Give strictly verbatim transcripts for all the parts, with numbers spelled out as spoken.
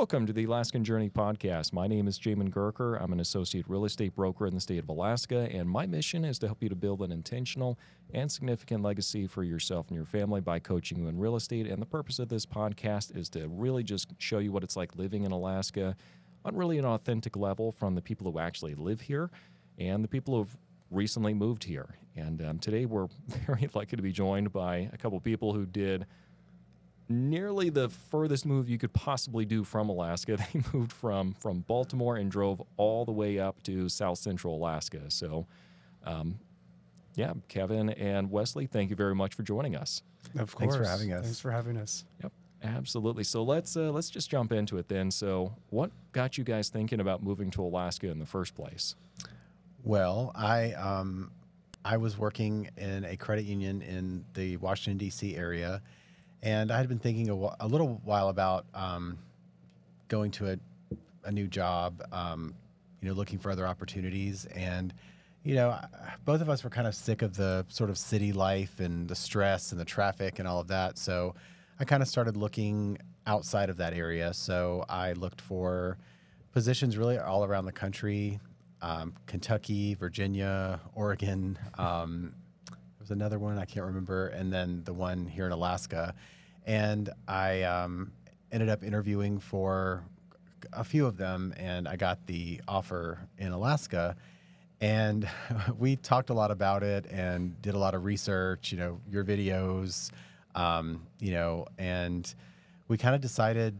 Welcome to the Alaskan Journey podcast. My name is Jamin Gurker. I'm an associate real estate broker in the state of Alaska, and my mission is to help you to build an intentional and significant legacy for yourself and your family by coaching you in real estate. And the purpose of this podcast is to really just show you what it's like living in Alaska on really an authentic level from the people who actually live here and the people who've recently moved here. And um, today we're very lucky to be joined by a couple people who did nearly the furthest move you could possibly do from Alaska. They moved from from Baltimore and drove all the way up to South Central Alaska. So, um, yeah, Kevin and Wesley, thank you very much for joining us. Of course. Thanks for having us. Thanks for having us. Yep, absolutely. So let's uh, let's just jump into it then. So, what got you guys thinking about moving to Alaska in the first place? Well, I um, I was working in a credit union in the Washington, D C area. And I had been thinking a, wh- a little while about um, going to a, a new job, um, you know, looking for other opportunities. And, you know, both of us were kind of sick of the sort of city life and the stress and the traffic and all of that. So I kind of started looking outside of that area. So I looked for positions really all around the country, um, Kentucky, Virginia, Oregon. Um, there was another one I can't remember, and then the one here in Alaska. And I um, ended up interviewing for a few of them, and I got the offer in Alaska. And we talked a lot about it and did a lot of research, you know, your videos, um, you know, and we kind of decided,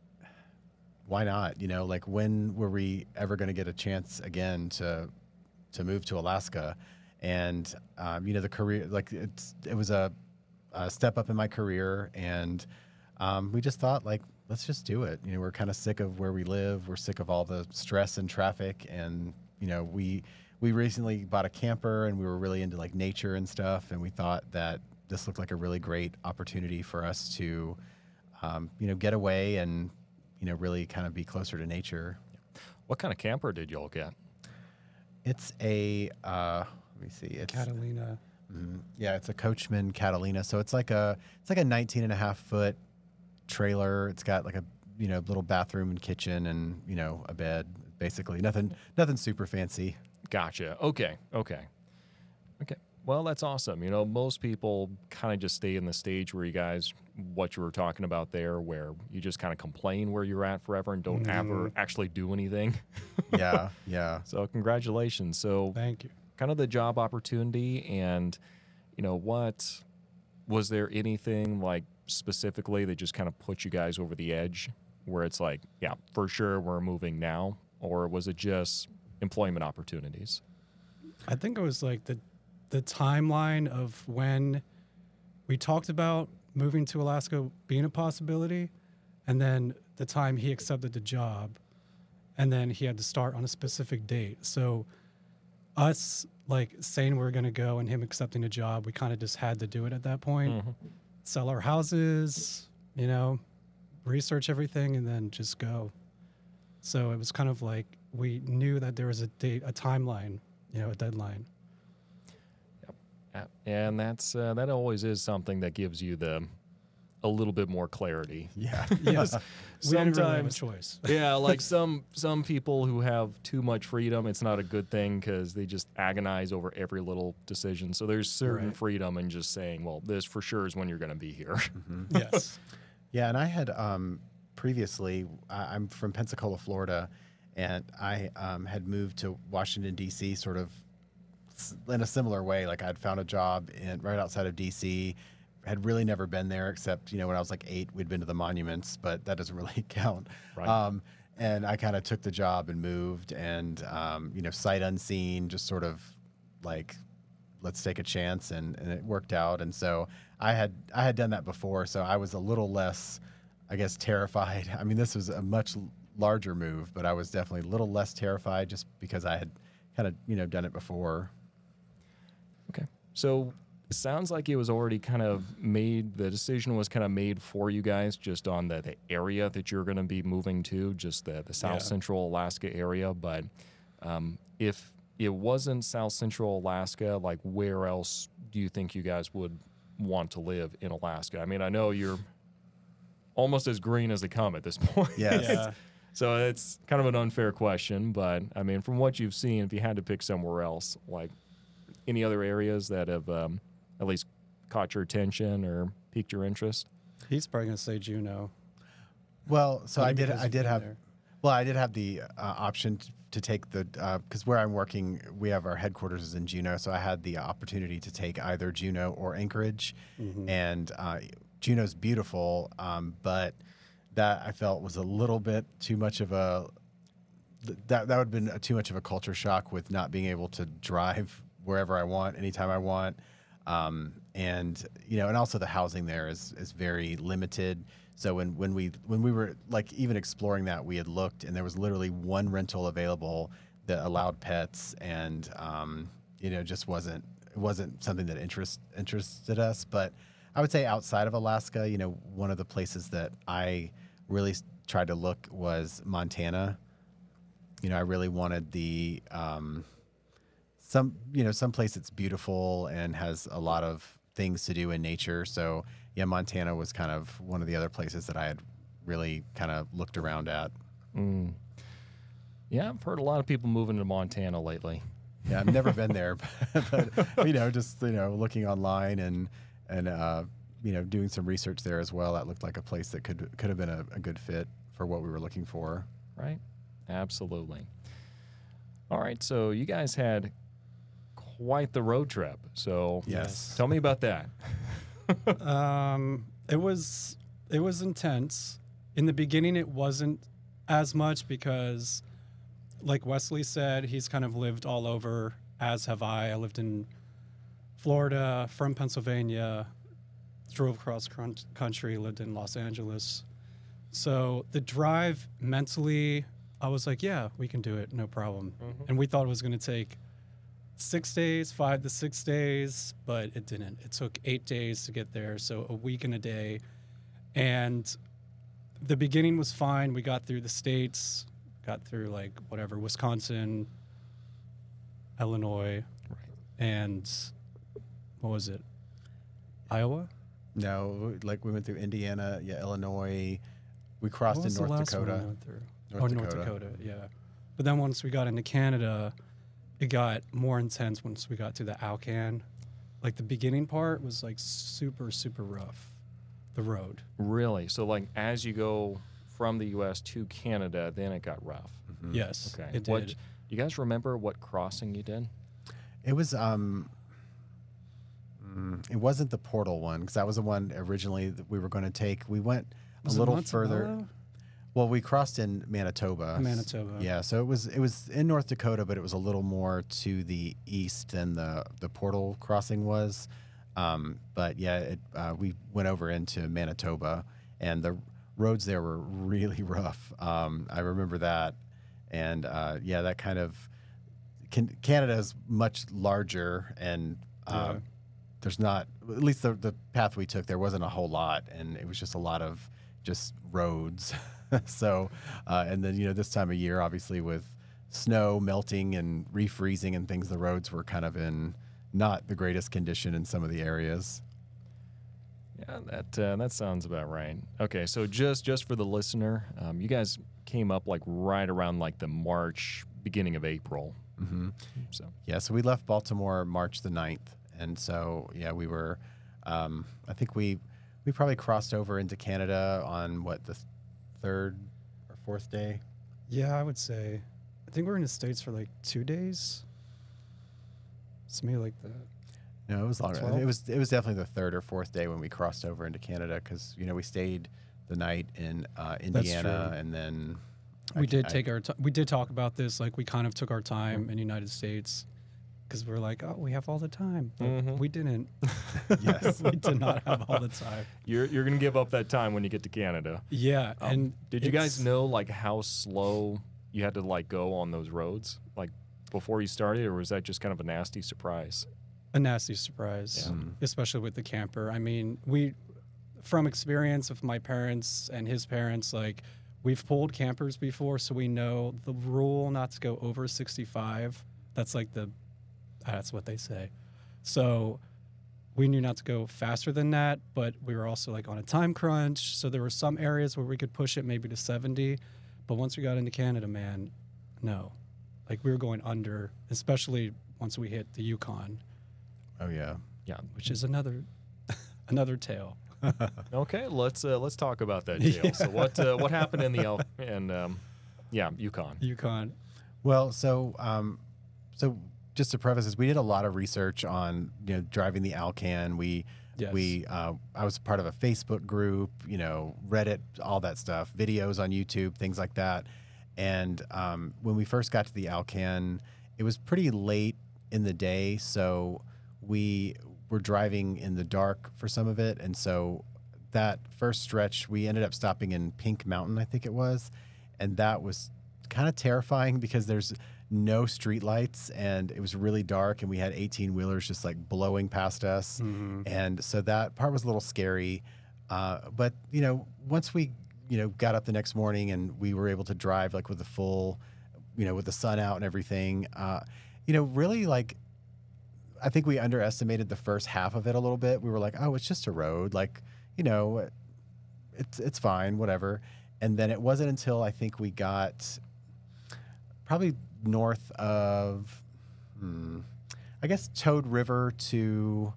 why not? You know, like, when were we ever going to get a chance again to to move to Alaska? And, um, you know, the career, like, it's it was a Uh, step up in my career, and um, we just thought, like, let's just do it. You know, we're kind of sick of where we live. We're sick of all the stress and traffic, and you know, we we recently bought a camper, and we were really into like nature and stuff, and we thought that this looked like a really great opportunity for us to, um, you know, get away and you know, really kind of be closer to nature. What kind of camper did y'all get? It's a uh, let me see, it's Catalina. Mm, yeah, it's a Coachman Catalina. So it's like a it's like a nineteen and a half foot trailer. It's got like a you know little bathroom and kitchen and you know a bed. Basically, nothing nothing super fancy. Gotcha. Okay. Okay. Okay. Well, that's awesome. You know, most people kind of just stay in the stage where you guys, what you were talking about there, where you just kind of complain where you're at forever and don't Mm. ever actually do anything. Yeah, yeah. So congratulations. So Thank you. kind of the job opportunity, and you know, what was there anything like specifically that just kind of put you guys over the edge where it's like, yeah, for sure we're moving now? Or was it just employment opportunities? I think it was like the the timeline of when we talked about moving to Alaska being a possibility, and then the time he accepted the job, and then he had to start on a specific date. So us like saying we're going to go and him accepting a job, we kind of just had to do it at that point. Mhm. Sell our houses, you know, research everything, and then just go. So it was kind of like we knew that there was a date, a timeline, you know, a deadline. Yep. And that's uh, that always is something that gives you the a little bit more clarity. Yeah. Yes, we didn't really have a Sometimes, choice. yeah, like some some people who have too much freedom, it's not a good thing because they just agonize over every little decision. So there's certain Right. freedom in just saying, well, this for sure is when you're going to be here. Mhm. Yes. Yeah, and I had um, previously, I, I'm from Pensacola, Florida, and I um, had moved to Washington, D C sort of s- in a similar way. Like, I'd found a job in right outside of D C, had really never been there except, you know, when I was like eight, we'd been to the monuments, but that doesn't really count. Right. Um, and I kind of took the job and moved and, um, you know, sight unseen, just sort of like, let's take a chance, and, and it worked out. And so I had I had done that before, so I was a little less, I guess, terrified. I mean, this was a much l- larger move, but I was definitely a little less terrified just because I had kind of, you know, done it before. Okay. So it sounds like it was already kind of made, the decision was kind of made for you guys just on the, the area that you're going to be moving to, just the, the South Yeah. Central Alaska area. But um, if it wasn't South Central Alaska, like where else do you think you guys would want to live in Alaska? I mean, I know you're almost as green as they come at this point. Yes. Yeah. So it's kind of an unfair question, but I mean, from what you've seen, if you had to pick somewhere else, like any other areas that have um, at least caught your attention or piqued your interest? He's probably gonna say Juneau. Well, so Only I did. because I you've did been have. there. Well, I did have the uh, option t- to take the because where I'm working, we have our headquarters is in Juneau, so I had the opportunity to take either Juneau or Anchorage, Mhm. and uh, Juneau's beautiful, um, but that I felt was a little bit too much of a th- that that would have been a, too much of a culture shock with not being able to drive wherever I want, anytime I want, um, and you know, and also the housing there is is very limited. So when, when we when we were like even exploring that, we had looked and there was literally one rental available that allowed pets, and um, you know, just wasn't it wasn't something that interest interested us. But I would say outside of Alaska, you know, one of the places that I really s- tried to look was Montana. You know, I really wanted the um, some you know some place that's beautiful and has a lot of things to do in nature. So yeah, Montana was kind of one of the other places that I had really kind of looked around at. Mm. Yeah, I've heard a lot of people moving to Montana lately. Yeah, I've never been there, but, but you know, just you know, looking online and and uh, you know, doing some research there as well. That looked like a place that could could have been a, a good fit for what we were looking for. Right? Absolutely. All right, so you guys had quite the road trip. So Yes. tell me about that. Um, it was it was intense. In the beginning, it wasn't as much because, like Wesley said, he's kind of lived all over, as have I. I lived in Florida, from Pennsylvania, drove across cron- country, lived in Los Angeles. So the drive mentally, I was like, yeah, we can do it, no problem. Mhm. And we thought it was going to take six days, five to six days, but it didn't. It took eight days to get there, so a week and a day. And the beginning was fine. We got through the states, got through like whatever, Wisconsin, Illinois, Right. and what was it? Iowa? No, like we went through Indiana, yeah, Illinois. We crossed What in was the North last one we Dakota. went through? North oh, Dakota. North Dakota, yeah. But then once we got into Canada, it got more intense once we got to the Alcan. Like the beginning part was like super, super rough. The road. Really? So, like, as you go from the U S to Canada, then it got rough. Mhm. Yes, Okay. it What, did. you guys remember what crossing you did? It was um mm, it wasn't the portal one because that was the one originally that we were going to take. We went Was a it little Montebello? further. Well, we crossed in Manitoba. Manitoba. Yeah, so it was it was in North Dakota, but it was a little more to the east than the the portal crossing was. Um, but yeah, it, uh, we went over into Manitoba, and the roads there were really rough. Um, I remember that, and uh, yeah, that kind of can, Canada is much larger, and uh, Yeah. there's not at least the the path we took there wasn't a whole lot, and it was just a lot of just roads. so, uh, and then you know this time of year, obviously with snow melting and refreezing and things, the roads were kind of in not the greatest condition in some of the areas. Yeah, that uh, that sounds about right. Okay, so just just for the listener, um, you guys came up like right around like the March, beginning of April. hmm So Yeah, so we left Baltimore March the ninth, and so yeah, we were. Um, I think we we probably crossed over into Canada on what the th- third or fourth day. Yeah, I would say. I think we were in the States for like two days. It's maybe like that. No, it was longer. twelve? It was it was definitely the third or fourth day when we crossed over into Canada because you know we stayed the night in uh, Indiana true. and then I We ca- did I- take our time. We did talk about this. Like we kind of took our time in the United States because we're like, oh, we have all the time. But Mhm. we didn't. Yes. we did not have all the time. you're you're gonna give up that time when you get to Canada. Yeah, Um, and did you guys it's- know like how slow you had to like go on those roads like before you started, or was that just kind of a nasty surprise? a nasty surprise, Yeah. Mhm. especially with the camper. I mean, we, from experience of my parents and his parents, like we've pulled campers before, so we know the rule not to go over sixty-five. That's like the, that's what they say. So we knew not to go faster than that, but we were also like on a time crunch. So there were some areas where we could push it maybe to seventy. But once we got into Canada, man, no. Like we were going under, especially once we hit the Yukon, Oh yeah. Yeah. which is another another tale. Okay, let's uh, let's talk about that deal. Yeah. So what uh, what happened in the El- and um, yeah, Yukon. Yukon. Well, so um, so just to preface this, we did a lot of research on you know driving the Alcan. We Yes. we uh, I was part of a Facebook group, you know, Reddit, all that stuff, videos on YouTube, things like that. And um, when we first got to the Alcan, it was pretty late in the day, so we were driving in the dark for some of it, and so that first stretch, we ended up stopping in Pink Mountain, I think it was, and that was kind of terrifying because there's no street lights and it was really dark and we had eighteen wheelers just like blowing past us. Mm-hmm. And so that part was a little scary. Uh, but, you know, once we, you know, got up the next morning and we were able to drive like with the full, you know, with the sun out and everything, uh, you know, really like, I think we underestimated the first half of it a little bit. We were like, oh, it's just a road. Like, you know, it's, it's fine, whatever. And then it wasn't until I think we got probably north of, hmm, I guess Toad River to,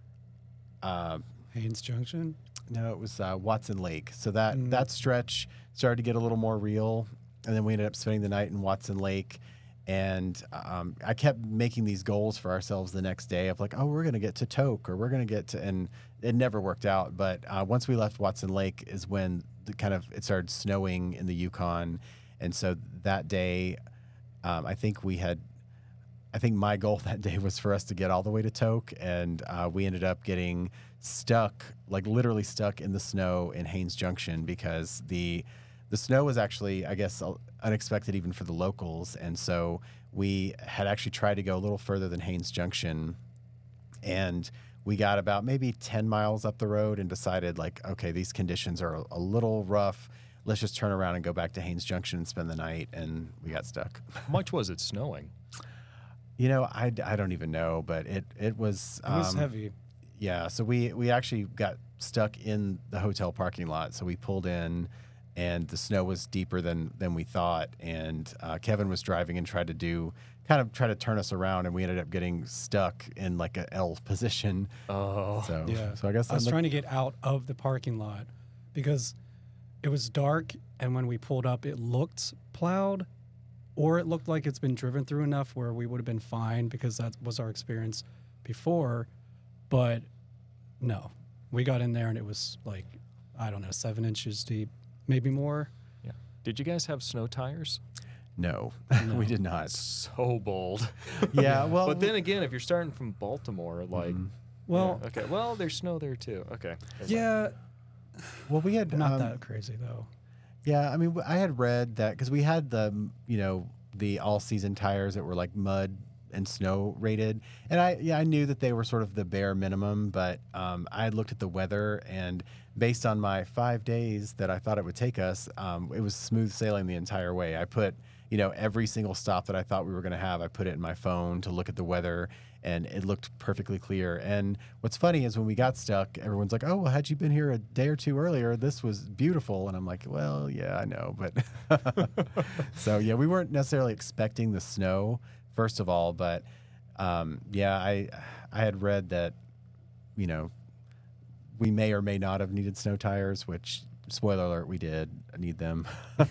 uh, Haynes Junction. no, it was uh, Watson Lake. So that, Mm. that stretch started to get a little more real. And then we ended up spending the night in Watson Lake. And um, I kept making these goals for ourselves the next day of like, oh, we're going to get to Tok or we're going to get to, and it never worked out. But uh, once we left Watson Lake is when the kind of, it started snowing in the Yukon. And so that day, um, I think we had, I think my goal that day was for us to get all the way to Tok. And uh, we ended up getting stuck, like literally stuck in the snow in Haynes Junction because the, the snow was actually, I guess, unexpected even for the locals. And so we had actually tried to go a little further than Haynes Junction. And we got about maybe ten miles up the road and decided like, okay, these conditions are a, a little rough. Let's just turn around and go back to Haynes Junction and spend the night. And we got stuck. How much was it snowing? You know, I, I don't even know, but it, it was... It was um, heavy. Yeah, so we, we actually got stuck in the hotel parking lot. So we pulled in and the snow was deeper than than we thought. And uh, Kevin was driving and tried to do kind of try to turn us around, and we ended up getting stuck in like a L position. Oh, So Yeah. so I guess I was I'm trying to get out of the parking lot because it was dark, and when we pulled up, it looked plowed, or it looked like it's been driven through enough where we would have been fine because that was our experience before. But no, we got in there and it was like, I don't know, seven inches deep, maybe more. yeah. Did you guys have snow tires? no, No. we did not. So bold. Yeah, well, But then again, if you're starting from Baltimore, like, Mhm. Well, yeah, okay, well, there's snow there too. Okay. yeah, well, we had not um, that crazy though. Yeah, I mean, I had read that because we had the, you know, the all-season tires that were like mud and snow rated, and I, yeah, I knew that they were sort of the bare minimum, but um, I had looked at the weather, and based on my five days that I thought it would take us, um, it was smooth sailing the entire way. I put, you know, every single stop that I thought we were going to have, I put it in my phone to look at the weather, and it looked perfectly clear. And what's funny is when we got stuck, everyone's like, oh, well, had you been here a day or two earlier, this was beautiful. And I'm like, well, yeah, I know. But so, yeah, we weren't necessarily expecting the snow, first of all. But um, yeah, I, I had read that, you know, we may or may not have needed snow tires, which, spoiler alert, we did need them.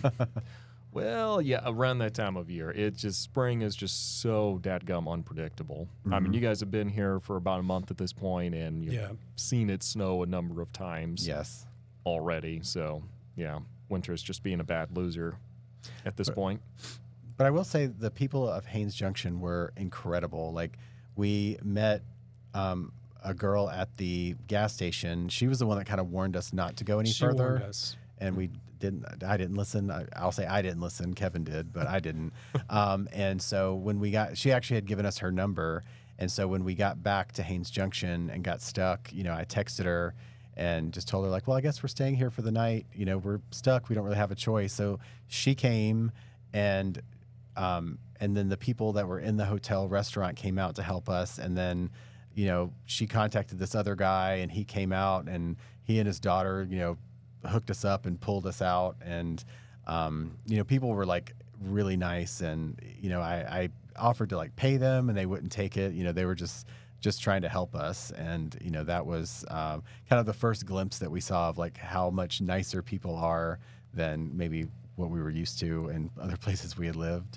Well, yeah, around that time of year, it's just spring is just so dadgum unpredictable. I mean, Mhm. you guys have been here for about a month at this point, and you've Yeah. seen it snow a number of times Yes. already. So, yeah, winter is just being a bad loser at this But- point. But I will say the people of Haynes Junction were incredible. Like we met um, a girl at the gas station. She was the one that kind of warned us not to go any She further, warned us. and we didn't. I didn't listen. I, I'll say I didn't listen. Kevin did, but I didn't. um, and so when we got, she actually had given us her number, and so when we got back to Haynes Junction and got stuck, you know, I texted her and just told her like, well, I guess we're staying here for the night. You know, we're stuck. We don't really have a choice. So she came and. Um, and then the people that were in the hotel restaurant came out to help us. And then, you know, she contacted this other guy and he came out and he and his daughter, you know, hooked us up and pulled us out. And, um, you know, people were like really nice. And, you know, I, I offered to like pay them and they wouldn't take it. You know, they were just, just trying to help us. And, you know, that was um, kind of the first glimpse that we saw of like how much nicer people are than maybe what we were used to in other places we had lived.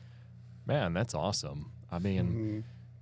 Man, that's awesome. I mean, Mhm.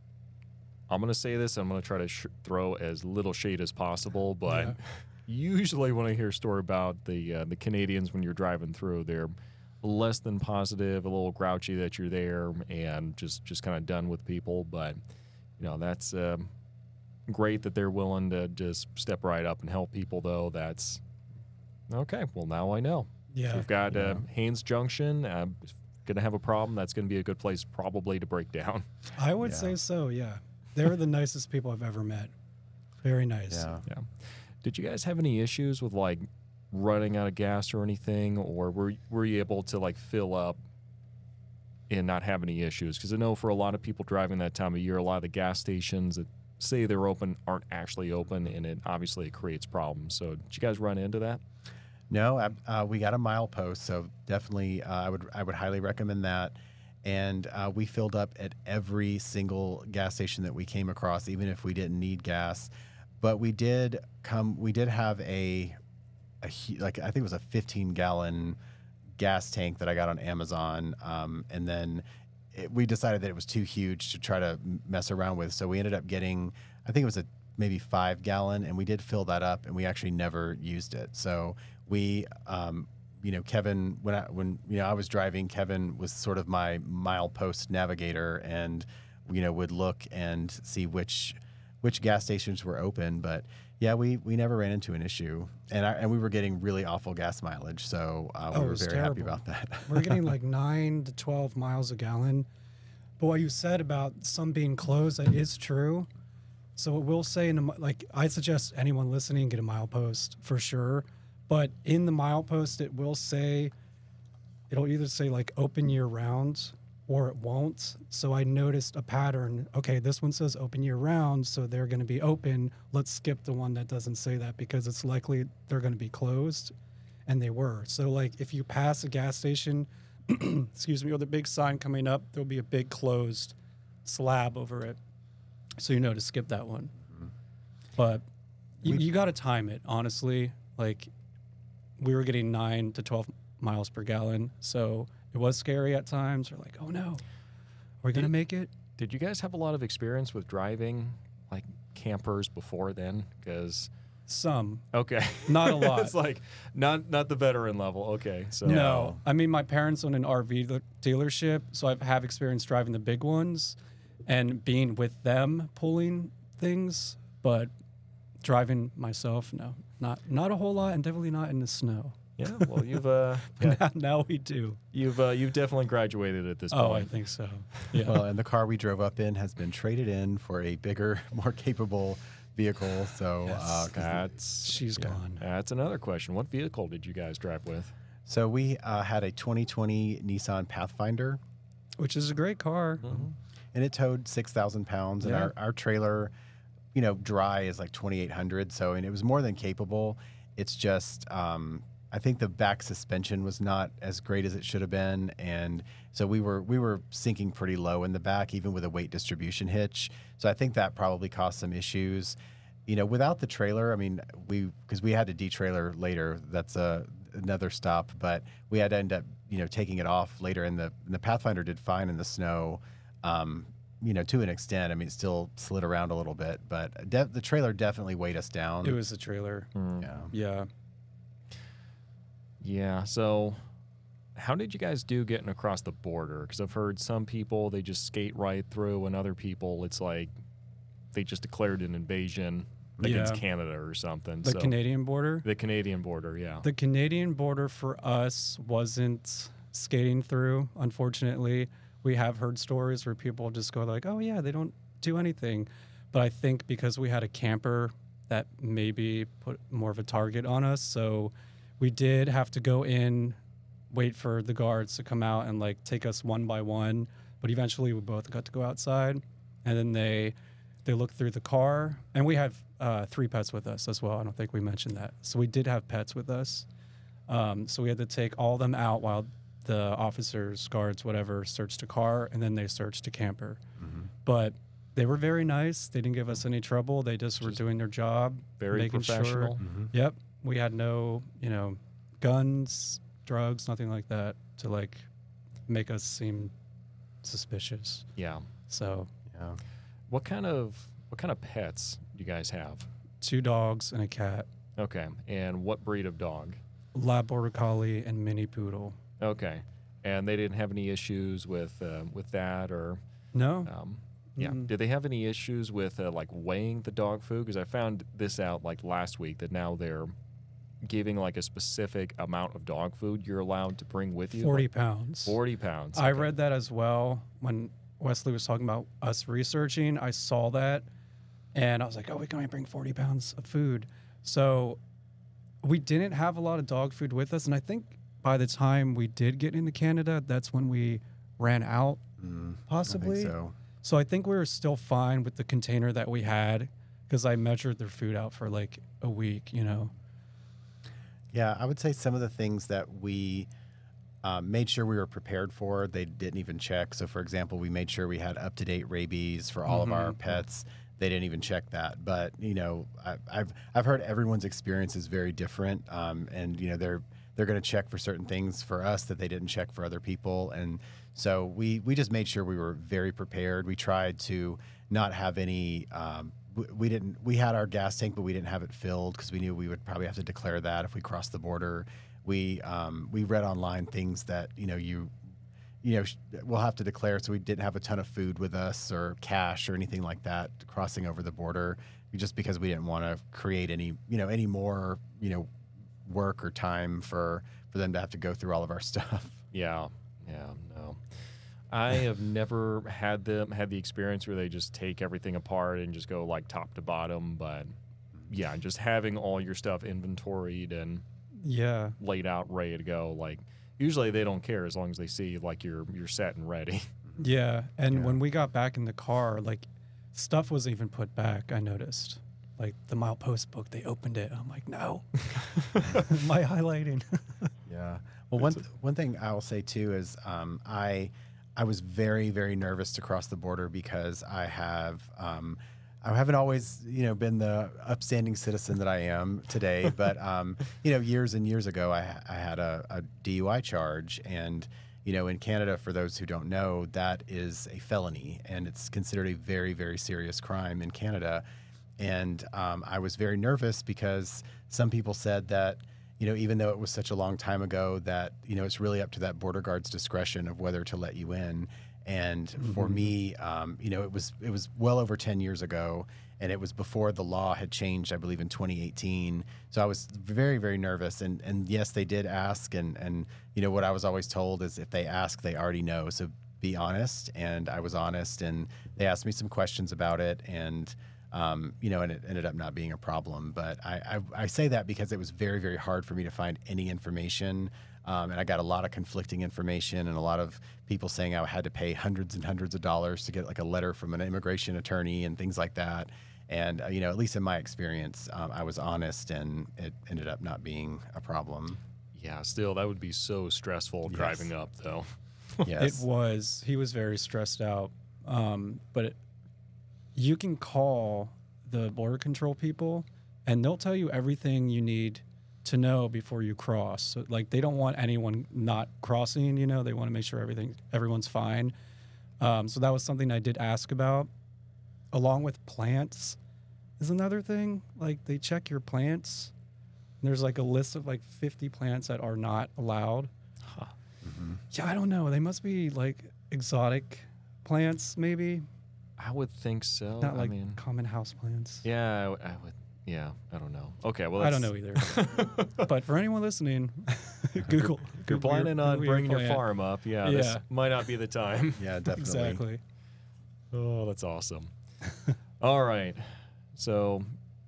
I'm going to say this. I'm going to try to sh- throw as little shade as possible, but Yeah. usually when I hear a story about the uh, the Canadians when you're driving through, they're less than positive, a little grouchy that you're there, and just just kind of done with people. But you know, that's um, great that they're willing to just step right up and help people. Though that's okay. Well, now I know. Yeah. We've got Yeah. uh, Haynes Junction. Uh, going to have a problem. That's going to be a good place probably to break down. I would Yeah. say so. Yeah. They're the nicest people I've ever met. Very nice. Yeah. Yeah. Did you guys have any issues with like running out of gas or anything, or were were you able to like fill up and not have any issues? Because I know for a lot of people driving that time of year, a lot of the gas stations that say they're open aren't actually open, and it obviously it creates problems. So did you guys run into that? No, I- uh, we got a mile post, so definitely uh, I would I would highly recommend that. And uh, we filled up at every single gas station that we came across, even if we didn't need gas. But we did come. We did have a, a hu- like I think it was a fifteen gallon gas tank that I got on Amazon, um, and then it, we decided that it was too huge to try to m- mess around with. So we ended up getting, I think it was a maybe five gallon, and we did fill that up, and we actually never used it. So we, um, you know, Kevin, when I when you know I was driving, Kevin was sort of my milepost navigator, and you know would look and see which which gas stations were open. But yeah, we we never ran into an issue, and I, and we were getting really awful gas mileage, so uh, Oh, we it were was very happy terrible. about that. We're getting like nine to twelve miles a gallon. But what you said about some being closed, that is true. So it will say in the, mi- like, I suggest anyone listening get a milepost for sure. But in the milepost, it will say, it'll either say like open year round or it won't. So I noticed a pattern. Okay, this one says open year round, so they're going to be open. Let's skip the one that doesn't say that because it's likely they're going to be closed. And they were. So like if you pass a gas station, excuse me, with a big sign coming up, there'll be a big closed slab over it. So you know to skip that one. But you, We- you got to time it, honestly. Like we were getting nine to twelve miles per gallon. So it was scary at times. We're like, oh no, are we going to Did- make it? Did you guys have a lot of experience with driving like campers before then? Because Some, okay, not a lot. it's like not not the veteran level. Okay, so No. I mean, my parents own an R V de- dealership, so I have experience driving the big ones and being with them pulling things, but driving myself, no. Not not a whole lot, and definitely not in the snow. yeah. Well, you've uh, yeah, now, now we do. you've uh, you've definitely graduated at this Oh, I point. think so. Yeah. Well, and the car we drove up in has been traded in for a bigger, more capable vehicle. So, Yes. uh, 'cause the- That's She's yeah, gone. That's another question. What vehicle did you guys drive with? so we uh, had a twenty twenty Nissan Pathfinder, Which is a great car. and it towed six thousand pounds. And Yeah. our, our trailer, you know, dry is like twenty-eight hundred. So, and it was more than capable. It's just, um, I think the back suspension was not as great as it should have been. And so we were, we were sinking pretty low in the back, even with a weight distribution hitch. So I think that probably caused some issues. You know, without the trailer, I mean, we, because we had to de-trailer later. That's a, another stop, but we had to end up, you know, taking it off later. And the, and the Pathfinder did fine in the snow. Um, you know, to an extent. I mean, it still slid around a little bit, but de- the trailer definitely weighed us down. It was the trailer. yeah. Yeah. Yeah. So, how did you guys do getting across the border? Because I've heard some people they just skate right through, and other people it's like they just declared an invasion against Yeah. Canada or something. The so, Canadian border. the Canadian border. Yeah. The Canadian border for us wasn't skating through, unfortunately. We have heard stories where people just go like, oh yeah, they don't do anything. But I think because we had a camper that maybe put more of a target on us. So we did have to go in, wait for the guards to come out and like take us one by one. But eventually we both got to go outside. And then they they look through the car, and we have uh, three pets with us as well. I don't think we mentioned that. So we did have pets with us. Um, so we had to take all of them out while the officers, guards, whatever, searched the car, and then they searched the camper. Mm-hmm. But they were very nice. They didn't give us any trouble. They just, were Just doing their job. Very making professional. Sure, Mm-hmm. yep. We had no, you know, guns, drugs, nothing like that to like make us seem suspicious. Yeah. So Yeah. What kind of what kind of pets do you guys have? two dogs and a cat, Okay. And what breed of dog? Lab Border Collie and Mini Poodle. Okay. And they didn't have any issues with uh, with that, or No, um, yeah. Mm-mm. Did they have any issues with uh, like weighing the dog food? Because I found this out like last week that now they're giving like a specific amount of dog food you're allowed to bring with you. forty Like, pounds. Forty pounds. I Okay. read that as well when Wesley was talking about us researching. I saw that and I was like, oh, we can only bring forty pounds of food. So we didn't have a lot of dog food with us. And I think by the time we did get into Canada, that's when we ran out, Mm, possibly. I think so. So I think we were still fine with the container that we had because I measured their food out for like a week, you know. Yeah, I would say some of the things that we um, made sure we were prepared for, they didn't even check. So, for example, we made sure we had up-to-date rabies for all of our Mhm. pets. They didn't even check that. But, you know, I, I've I've heard everyone's experience is very different. Um, and, you know, they're they're going to check for certain things for us that they didn't check for other people. And so we, we just made sure we were very prepared. We tried to not have any um, we- we didn't we had our gas tank, but we didn't have it filled because we knew we would probably have to declare that if we crossed the border. We um, we read online things that you know you you know sh- we'll have to declare, so we didn't have a ton of food with us or cash or anything like that crossing over the border, just because we didn't want to create any you know any more you know work or time for for them to have to go through all of our stuff. Yeah, yeah, no. I have never had them had the experience where they just take everything apart and just go like top to bottom, but yeah, just having all your stuff inventoried and Yeah. laid out, ready to go. Like usually they don't care as long as they see like you're you're set and ready. Yeah. And Yeah. when we got back in the car, like stuff wasn't even put back, I noticed. Like the milepost book, they opened it. I'm like, no. My highlighting. Yeah. Well, one th- one thing I will say too is um, I I was very very nervous to cross the border because I have um, I haven't always you know been the upstanding citizen that I am today, but um, you know years and years ago I ha- I had a, a D U I charge, and you know in Canada, for those who don't know, that is a felony and it's considered a very very serious crime in Canada. And um, I was very nervous because some people said that, you know, even though it was such a long time ago, that, you know, it's really up to that border guard's discretion of whether to let you in. And for me, um, you know, it was it was well over ten years ago, and it was before the law had changed, I believe, in twenty eighteen. So I was very, very nervous. And and yes, they did ask. And, and you know, what I was always told is if they ask, they already know. So be honest. And I was honest. And they asked me some questions about it. And Um, you know, and it ended up not being a problem. But I, I, I say that because it was very, very hard for me to find any information. Um, and I got a lot of conflicting information and a lot of people saying I had to pay hundreds and hundreds of dollars to get like a letter from an immigration attorney and things like that. And, uh, you know, at least in my experience, um, I was honest and it ended up not being a problem. Yeah, still that would be so stressful Yes. driving up though. Yes. It was. He was very stressed out. Um, but it, you can call the border control people and they'll tell you everything you need to know before you cross. So, like, they don't want anyone not crossing, you know, they want to make sure everything, everyone's fine. Um, so that was something I did ask about. Along with plants is another thing. Like, they check your plants. There's like a list of like fifty plants that are not allowed. Mm-hmm. Yeah, I don't know. They must be like exotic plants, maybe. I would think so. Not like I mean, common house plants. yeah, I, w- I would. Yeah, I don't know. Okay, well, I don't that's- know either. But for anyone listening, Google. If you're planning on bringing your plant. farm up, yeah, this Yeah. might not be the time. Yeah, definitely. Exactly. Oh, that's awesome. All right. So,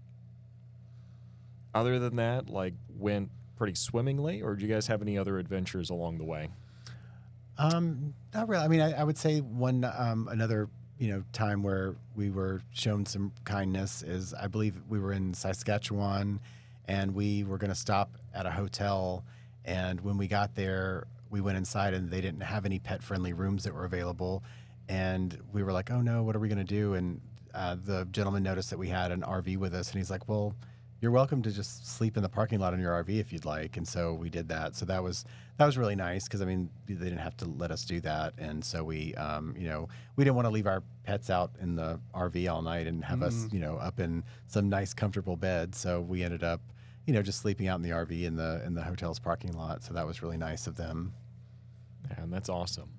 other than that, like, went pretty swimmingly, or did you guys have any other adventures along the way? Um, not really. I mean, I, I would say one um, another you know, time where we were shown some kindness is I believe we were in Saskatchewan, and we were going to stop at a hotel. And when we got there, we went inside, and they didn't have any pet-friendly rooms that were available. And we were like, "Oh no, what are we going to do?" And uh, the gentleman noticed that we had an R V with us, and he's like, "Well, you're welcome to just sleep in the parking lot in your R V if you'd like." And so we did that. So that was that was really nice because I mean they didn't have to let us do that. And so we, um, you know, we didn't want to leave our pets out in the R V all night and have us, you know, up in some nice comfortable bed. So we ended up, you know, just sleeping out in the R V in the in the hotel's parking lot. So that was really nice of them. And that's awesome.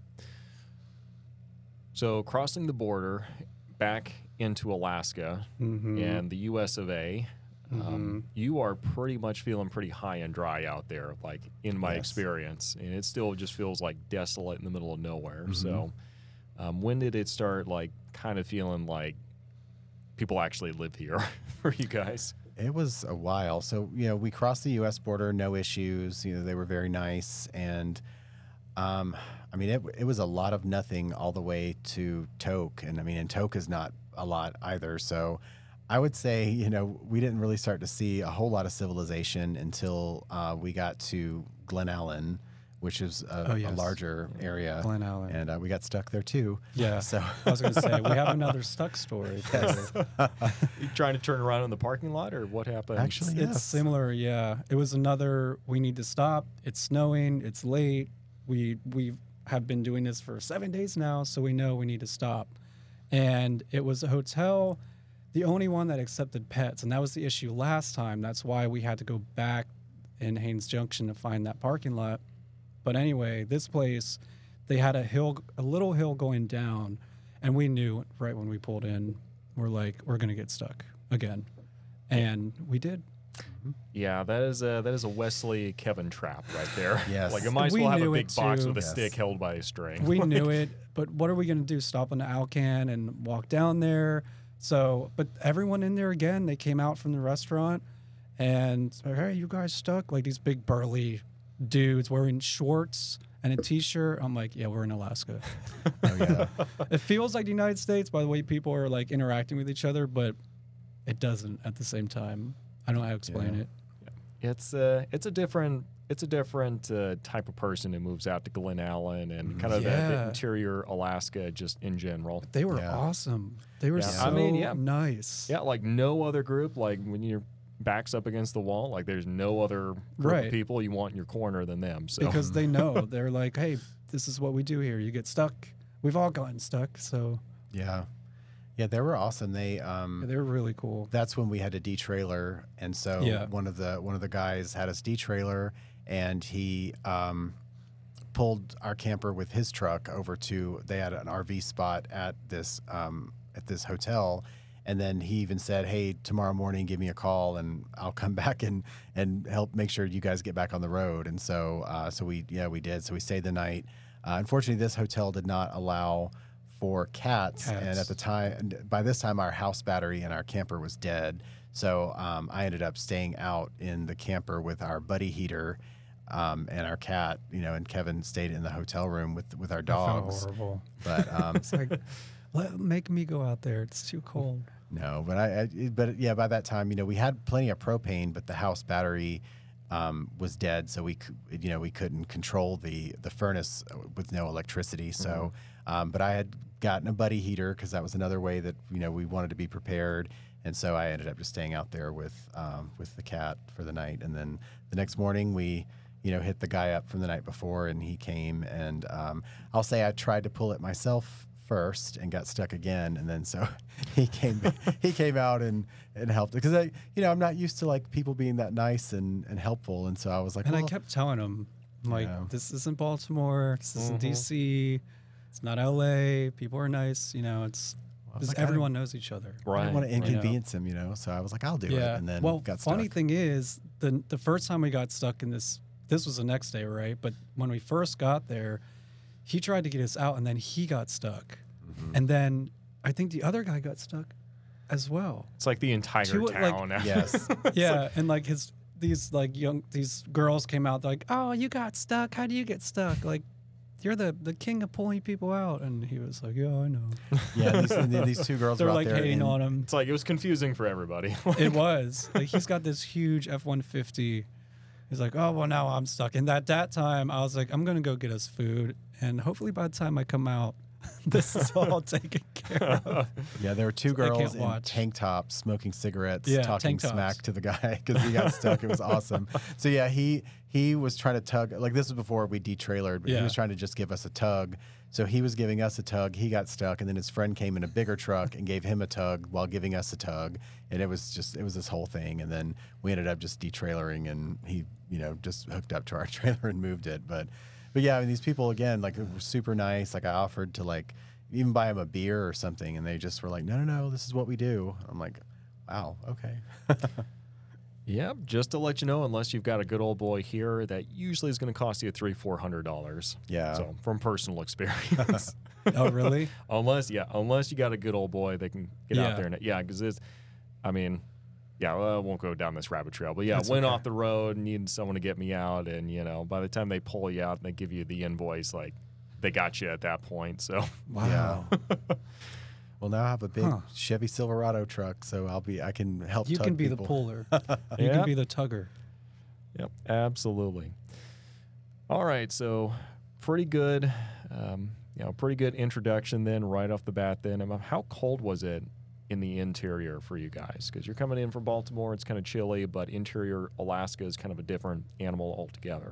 So crossing the border back into Alaska and the U S of A. Um, you are pretty much feeling pretty high and dry out there, like in my Yes. experience, and it still just feels like desolate in the middle of nowhere. So, um, when did it start, like, kind of feeling like people actually live here for you guys? It was a while. So, you know, we crossed the U S border, no issues. You know, they were very nice. And, um, I mean, it, it was a lot of nothing all the way to Tok. And I mean, and Tok is not a lot either. So I would say, you know, we didn't really start to see a whole lot of civilization until uh, we got to Glen Allen, which is a, Oh, a yes. larger area. Glen Allen. And uh, we got stuck there too. Yeah. So I was going to say, we have another stuck story. for you. You trying to turn around in the parking lot, or what happened? Actually, It's yes. similar, yeah. It was another, we need to stop. It's snowing. It's late. We we have been doing this for seven days now, so we know we need to stop. And it was a hotel, the only one that accepted pets. And that was the issue last time. That's why we had to go back in Haynes Junction to find that parking lot. But anyway, this place, they had a hill, a little hill going down. And we knew right when we pulled in, we're like, we're going to get stuck again. And we did. Yeah, that is a that is a Wesley Kevin trap right there. Yes. Like, it might as We well have a knew big it box too. with a Yes. stick held by a string. We knew it, but what are we going to do? Stop on the Alcan and walk down there? So, but everyone in there again, they came out from the restaurant and, hey, you guys stuck? Like these big burly dudes wearing shorts and a t-shirt. I'm like, yeah, we're in Alaska. Oh, yeah. It feels like the United States by the way people are like interacting with each other, but it doesn't at the same time. I don't know how to explain Yeah. it. It's uh, it's a different it's a different uh, type of person who moves out to Glen Allen and kind of the, the Yeah. interior Alaska just in general. They were Yeah. awesome. They were Yeah. so I mean, yeah. nice. Yeah, like no other group. Like when your back's up against the wall, like there's no other group Right. of people you want in your corner than them. So Because they know. They're like, hey, this is what we do here. You get stuck. We've all gotten stuck. So Yeah. Yeah, they were awesome. They um yeah, they were really cool. that's when we had to de-trailer, and so Yeah. one of the one of the guys had us de-trailer, and he um, pulled our camper with his truck over to. They had an R V spot at this um, at this hotel, and then he even said, "Hey, tomorrow morning, give me a call, and I'll come back and and help make sure you guys get back on the road." And so uh, so we yeah we did. So we stayed the night. Uh, unfortunately, this hotel did not allow for cats, and Cats. at the time, and by this time, our house battery in our camper was dead. So um, I ended up staying out in the camper with our buddy heater um, and our cat. You know, and Kevin stayed in the hotel room with with our I felt dogs. horrible. But um, It's like, let, make me go out there. It's too cold. no, but I, I but yeah, by that time, you know, we had plenty of propane, but the house battery um, was dead, so we c- you know we couldn't control the the furnace with no electricity. So, um, but I had gotten a buddy heater because that was another way that you know we wanted to be prepared, and so I ended up just staying out there with um, with the cat for the night, and then the next morning we. You know, hit the guy up from the night before, and he came. And um, I'll say I tried to pull it myself first and got stuck again, and then so he came he came out and and helped because I you know I'm not used to like people being that nice and and helpful, and so I was like, And I well, kept telling him, like, Yeah. this isn't Baltimore. This isn't D C. It's not L A. People are nice. You know, it's was just like, I everyone knows each other. I right. didn't want to right. inconvenience him, you know. So I was like, I'll do Yeah. it, and then well, got funny stuck. thing is, the the first time we got stuck in this, this was the next day, right? But when we first got there, he tried to get us out, and then he got stuck, Mm-hmm. and then I think the other guy got stuck as well. It's like the entire Two, like- town. Yes, Yeah, and like his these like young these girls came out, they're like, oh, you got stuck. How do you get stuck? Like, you're the the king of pulling people out, and he was like, yeah, I know. Yeah, these, and these two girls They're were out like there. hating and- on him. It's like it was confusing for everybody. It was like he's got this huge F one fifty. He's like, oh well, now I'm stuck. And at that time, I was like, I'm gonna go get us food, and hopefully by the time I come out, this is all taken care of. Yeah, there were two I girls can't in watch. tank tops smoking cigarettes, Yeah, talking tank tops. smack to the guy because he got stuck. It was awesome. So yeah, he he was trying to tug. Like this was before we detrailered, but he Yeah. was trying to just give us a tug. So he was giving us a tug. He got stuck, and then his friend came in a bigger truck and gave him a tug while giving us a tug. And it was just it was this whole thing. And then we ended up just detrailering, and he you know just hooked up to our trailer and moved it. But but yeah, I mean these people again like were super nice. Like I offered to like. Even buy them a beer or something, and they just were like, no, no, no, this is what we do. I'm like, wow, okay. Yep, just to let you know, unless you've got a good old boy here, that usually is going to cost you three, four hundred dollars. Yeah. So from personal experience, Oh really? unless yeah, unless you got a good old boy that can get Yeah. out there and yeah, because it's, I mean, yeah, well, I won't go down this rabbit trail, but yeah, That's went okay. off the road, needed someone to get me out, and you know, by the time they pull you out and they give you the invoice, like they got you at that point. So Wow. Well, now I have a big Huh. Chevy Silverado truck, so I'll be, I can help. You tug can be people. the puller. You Yeah. can be the tugger. Yep, absolutely. All right, so pretty good, um, you know, pretty good introduction then right off the bat. Then, Um, how cold was it in the interior for you guys? Because you're coming in from Baltimore, it's kind of chilly, but interior Alaska is kind of a different animal altogether.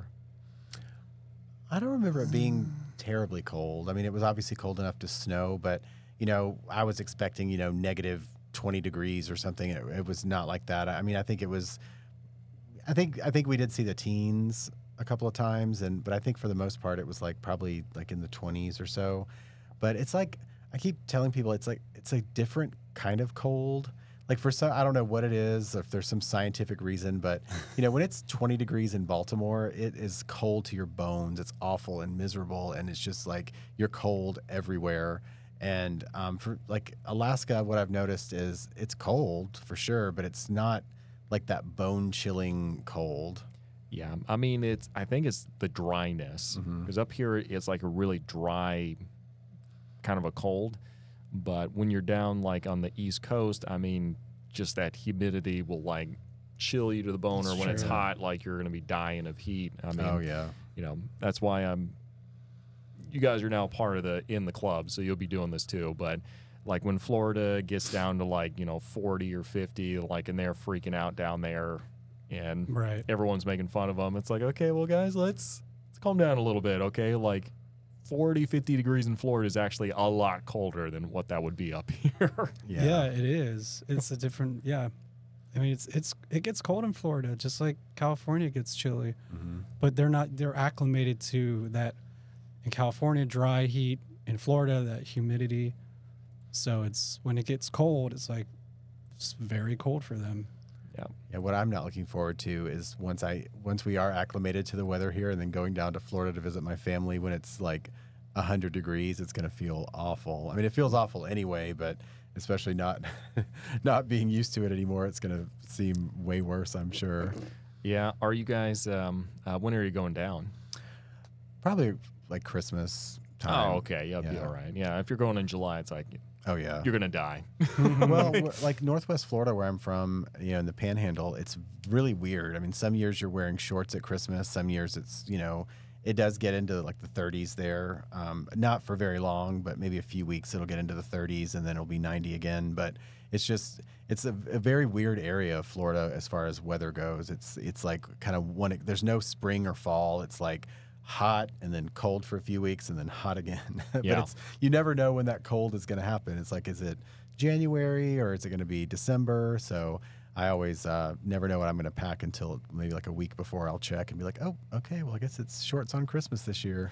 I don't remember it being terribly cold. I mean, it was obviously cold enough to snow, but you know, I was expecting you know negative twenty degrees or something. It, it was not like that. I mean, I think it was. I think I think we did see the teens a couple of times, and but I think for the most part it was like probably like in the twenties or so. But it's like I keep telling people it's like it's a different kind of cold. Like for some, I don't know what it is, if there's some scientific reason, but you know, when it's twenty degrees in Baltimore, it is cold to your bones. It's awful and miserable, and it's just like you're cold everywhere. And um, for like Alaska, what I've noticed is it's cold for sure, but it's not like that bone chilling cold. Yeah, I mean, it's. I think it's the dryness Mhm. because up here it's like a really dry, kind of a cold. But when you're down like on the East Coast, I mean, just that humidity will like chill you to the bone, That's or when it's true. hot, like you're going to be dying of heat. I mean, Oh yeah, you know, that's why I'm. You guys are now part of the in the club, so you'll be doing this too. But like when Florida gets down to like you know forty or fifty, like and they're freaking out down there, and Right. everyone's making fun of them. It's like, okay, well, guys, let's let's calm down a little bit, okay? Like forty, fifty degrees in Florida is actually a lot colder than what that would be up here. yeah, Yeah. it is. It's a different. Yeah. I mean, it's it's it gets cold in Florida, just like California gets chilly, Mhm. but they're not. They're acclimated to that. In California, dry heat. In Florida, that humidity. So it's when it gets cold, it's like it's very cold for them. Yeah, what I'm not looking forward to is once I once we are acclimated to the weather here, and then going down to Florida to visit my family when it's like one hundred degrees, it's going to feel awful. I mean, it feels awful anyway, but especially not not being used to it anymore, it's going to seem way worse, I'm sure. Yeah. Are you guys? Um, uh, when are you going down? Probably like Christmas time. Oh, okay. Yeah, it'll be Yeah. all right. Yeah. If you're going in July, it's like Oh yeah. you're gonna die. Well, w- like Northwest Florida, where I'm from, you know, in the Panhandle, it's really weird. I mean, some years you're wearing shorts at Christmas. Some years it's, you know, it does get into like the thirties there. Um, not for very long, but maybe a few weeks it'll get into the thirties, and then it'll be ninety again. But it's just, it's a, a very weird area of Florida as far as weather goes. It's it's like kind of one. There's no spring or fall. It's like hot and then cold for a few weeks and then hot again. But Yeah. it's you never know when that cold is going to happen. It's like, is it January or is it going to be December? So I always uh, never know what I'm going to pack until maybe like a week before I'll check and be like, oh, okay, well, I guess it's shorts on Christmas this year.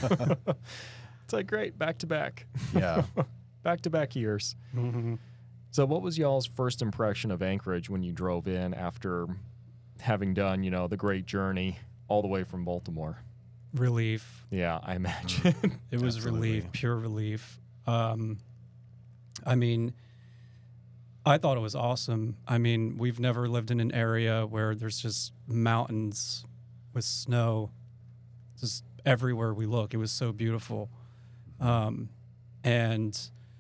It's like great, back to back, Yeah. back to back years. Mhm. So, what was y'all's first impression of Anchorage when you drove in after having done, you know, the great journey all the way from Baltimore? Relief. Yeah, I imagine. It was Absolutely. relief, pure relief. Um, I mean, I thought it was awesome. I mean, we've never lived in an area where there's just mountains with snow just everywhere we look. It was so beautiful. Um, and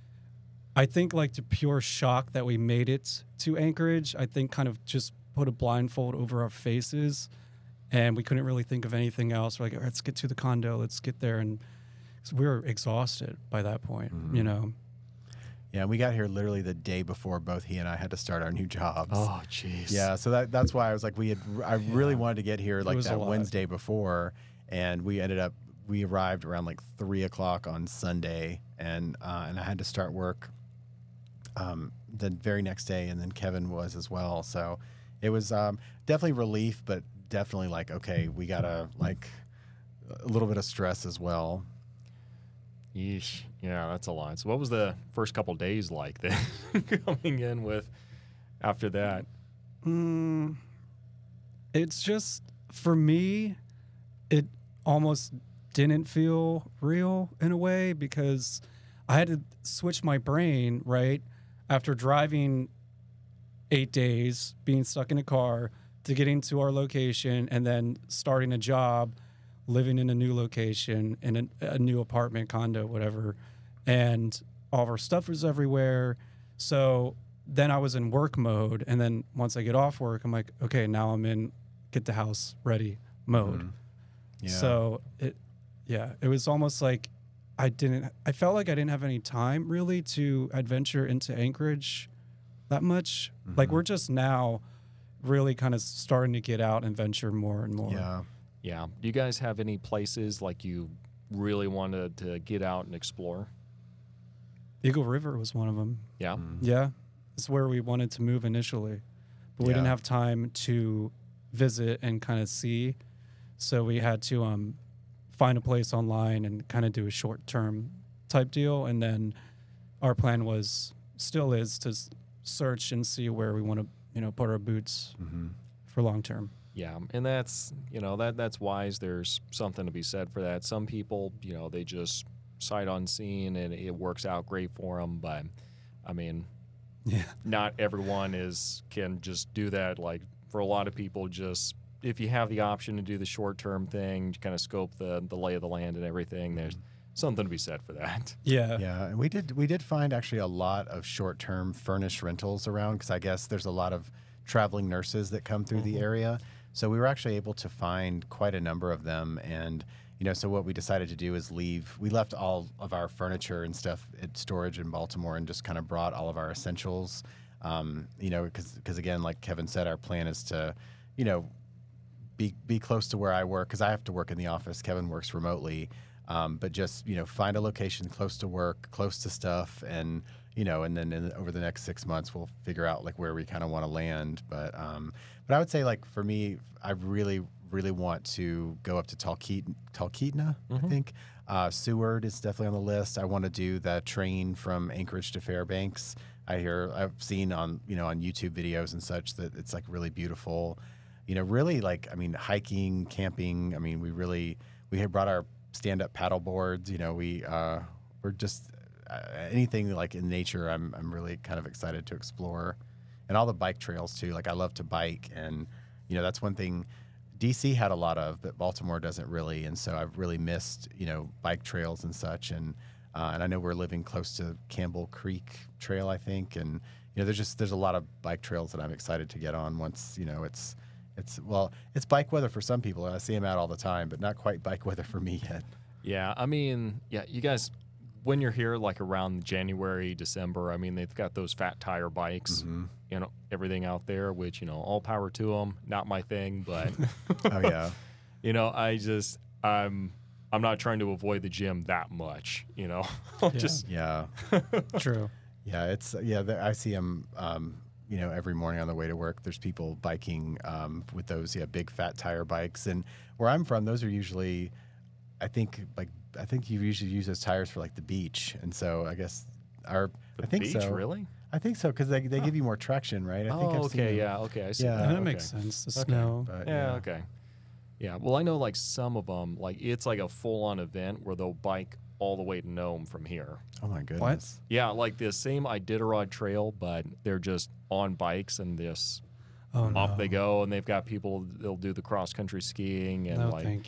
I think like the pure shock that we made it to Anchorage, I think kind of just put a blindfold over our faces, and we couldn't really think of anything else. We're like, let's get to the condo, let's get there. And so we were exhausted by that point, Mhm. you know? Yeah, we got here literally the day before both he and I had to start our new jobs. Oh, jeez. Yeah, so that that's why I was like, we had. I really Yeah. wanted to get here like was a that lot. Wednesday before, and we ended up. We arrived around like three o'clock on Sunday, and uh, and I had to start work um, the very next day, and then Kevin was as well. So it was um, definitely relief, but definitely like, okay, we gotta like a little bit of stress as well. Yeesh. Yeah, that's a lot. So what was the first couple days like then coming in with after that? Mm, it's just, for me, it almost didn't feel real in a way, because I had to switch my brain, right? After driving eight days, being stuck in a car, to getting to our location and then starting a job, living in a new location, in a, a new apartment, condo, whatever. And all of our stuff was everywhere. So then I was in work mode. And then once I get off work, I'm like, okay, now I'm in get the house ready mode. Mhm. Yeah. So it, yeah, it was almost like I didn't, I felt like I didn't have any time really to adventure into Anchorage that much. Like Mhm. we're just now really kind of starting to get out and venture more and more. yeah. Yeah. Do you guys have any places like you really wanted to get out and explore? Eagle River was one of them. Yeah. Mhm. Yeah. It's where we wanted to move initially, but we didn't Yeah. have time to visit and kind of see. So we had to um, find a place online and kind of do a short term type deal. And then our plan was, still is, to s- search and see where we want to, you know, put our boots Mhm. for long term. Yeah, and that's, you know, that that's wise. There's something to be said for that. Some people, you know, they just sight unseen and it works out great for them. But I mean, Yeah. not everyone is can just do that. Like for a lot of people, just if you have the option to do the short term thing, kind of scope the the lay of the land and everything, there's something to be said for that. Yeah. Yeah, and we did we did find actually a lot of short-term furnished rentals around, because I guess there's a lot of traveling nurses that come through the area. So we were actually able to find quite a number of them, and you know, so what we decided to do is leave. We left all of our furniture and stuff at storage in Baltimore, and just kind of brought all of our essentials. Um, you know, because because again, like Kevin said, our plan is to, you know, be be close to where I work, because I have to work in the office. Kevin works remotely. Um, but just, you know, find a location close to work, close to stuff, and, you know, and then in, over the next six months, we'll figure out like where we kind of want to land. But, um, but I would say like for me, I really, really want to go up to Talkeet, Talkeetna, I think. Uh, Seward is definitely on the list. I want to do the train from Anchorage to Fairbanks. I hear, I've seen on, you know, on YouTube videos and such that it's like really beautiful, you know, really like, I mean, hiking, camping. I mean, we really, we had brought our stand-up paddle boards. You know, we uh, we're just uh, anything like in nature. I'm I'm really kind of excited to explore, and all the bike trails too. Like I love to bike, and you know that's one thing D C had a lot of, but Baltimore doesn't really. And so I've really missed you know bike trails and such. And uh, and I know we're living close to Campbell Creek Trail, I think, and you know there's just there's a lot of bike trails that I'm excited to get on once you know it's. It's well, it's bike weather for some people, and I see them out all the time, but not quite bike weather for me yet. Yeah, I mean, yeah, you guys, when you're here, like around January, December, I mean, they've got those fat tire bikes, Mhm. you know, everything out there, which, you know, all power to them. Not my thing, but, Oh yeah, you know, I just, I'm, I'm not trying to avoid the gym that much, you know, Yeah. just, yeah, True. yeah. It's yeah. the- I see them, um, you know, every morning on the way to work. There's people biking um, with those yeah big fat tire bikes, and where I'm from, those are usually, I think like I think you usually use those tires for like the beach, and so I guess our the I think beach, so. really? I think so because they they Huh. give you more traction, right? I think Oh, I've seen okay, them, yeah, okay, I see Yeah. that. that okay. makes sense. The Okay. snow. but, Yeah, okay. Yeah, well, I know like some of them, like it's like a full-on event where they'll bike all the way to Nome from here. Oh my goodness. Yeah, like the same Iditarod Trail, but they're just on bikes and this Oh, no. off they go, and they've got people. They'll do the cross country skiing and No, like thank you.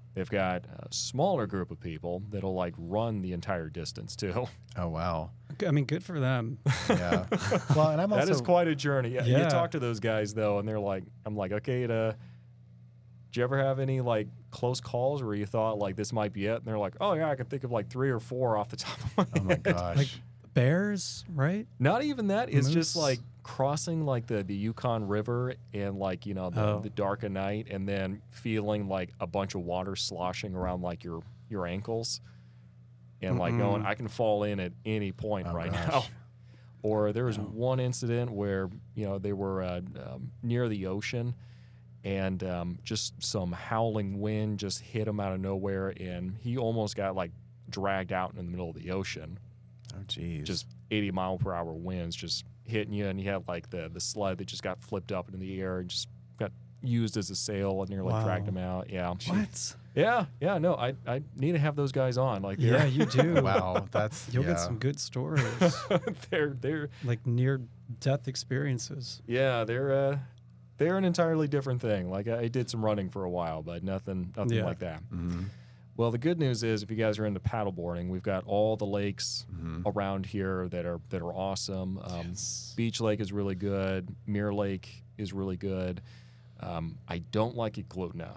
they've got a smaller group of people that'll like run the entire distance too. Oh wow. I mean, good for them. Yeah. Well, and I'm also That is quite a journey. Yeah. You Yeah. talk to those guys though, and they're like, I'm like, okay, to, did you ever have any like close calls where you thought like this might be it? And they're like, oh yeah, I can think of like three or four off the top of my oh my head. gosh. Like bears, right? Not even that. It's just Moose? like crossing like the, the Yukon River and like, you know, the, Oh. the dark of night and then feeling like a bunch of water sloshing around like your, your ankles and like going, Mm-mm. I can fall in at any point Oh, right gosh. now. Or there was No. one incident where, you know, they were uh, um, near the ocean and um, just some howling wind just hit him out of nowhere and he almost got like dragged out in the middle of the ocean. oh geez. Just eighty mile per hour winds just hitting you, and you had like the the sled that just got flipped up into the air and just got used as a sail and nearly Wow. dragged him out. Yeah, What? yeah, yeah. No, I I need to have those guys on. Like, Yeah, they're you do. wow. That's You'll yeah. get some good stories, they're they're like near death experiences. yeah they're uh they're an entirely different thing. Like I did some running for a while, but nothing nothing Yeah. like that. Mhm. Well, the good news is if you guys are into paddleboarding, we've got all the lakes Mhm. around here that are that are awesome. Um, Yes. Beach Lake is really good. Mirror Lake is really good. Um, I don't like Iglutna.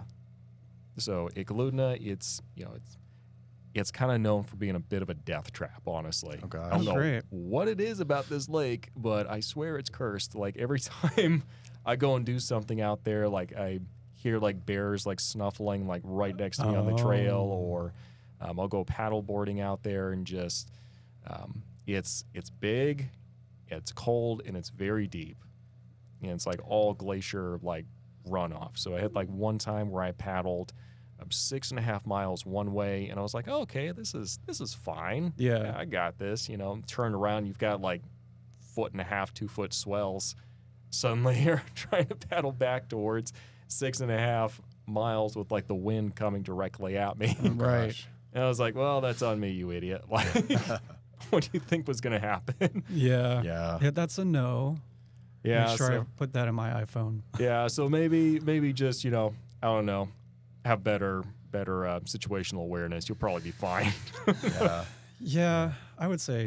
So Iglutna, it's you know it's it's kind of known for being a bit of a death trap, honestly. Oh, gosh. I don't Oh, know great. what it is about this lake, but I swear it's cursed. Like every time I go and do something out there, like I hear like bears like snuffling like right next to me on the trail, Oh. or um, I'll go paddle boarding out there and just um, it's it's big, it's cold, and it's very deep, and it's like all glacier like runoff. So I had like one time where I paddled um, six and a half miles one way, and I was like, oh, okay, this is this is fine. Yeah. I got this. You know, turn around, you've got like foot and a half, two foot swells. Suddenly you're trying to paddle back towards six and a half miles with like the wind coming directly at me. Right. Gosh. And I was like, well, that's on me, you idiot. Like, what do you think was going to happen? Yeah. Yeah. Yeah, that's a no. Yeah. Make sure so, I put that in my iPhone. yeah. So maybe, maybe just, you know, I don't know, have better, better uh, situational awareness. You'll probably be fine. Yeah. Yeah, I would say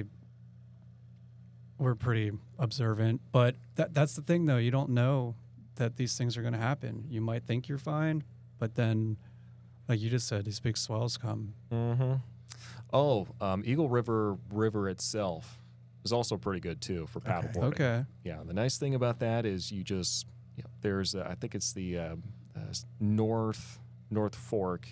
we're pretty observant, but that that's the thing though. You don't know that these things are going to happen. You might think you're fine, but then, like you just said, these big swells come. mm-hmm. Oh, um, Eagle River River itself is also pretty good too for paddleboarding. Okay. Yeah, the nice thing about that is you just you know, there's uh, I think it's the uh, uh, north North Fork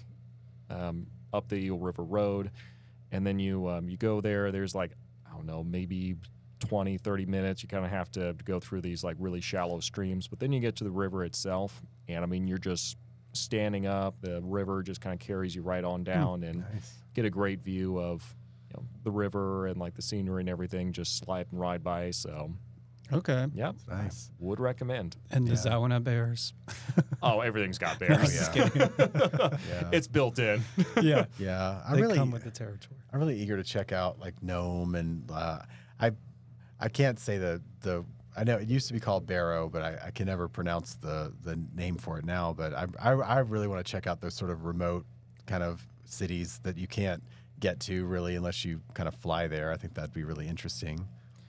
um, up the Eagle River Road, and then you um, you go there. There's like I don't know maybe twenty, thirty minutes. You kind of have to go through these like really shallow streams, but then you get to the river itself, and I mean you're just standing up. The river just kind of carries you right on down, and Nice. get a great view of you know, the river and like the scenery and everything just slide and ride by. So Okay. yeah, Nice. would recommend. And does Yeah. that one have bears? Oh, everything's got I'm bears. just yeah. kidding. Yeah. It's built in. yeah. Yeah. I They really come with the territory. I'm really eager to check out like Nome and uh, I I can't say the the I know it used to be called Barrow, but I, I can never pronounce the the name for it now. But I I, I really want to check out those sort of remote kind of cities that you can't get to really unless you kind of fly there. I think that'd be really interesting.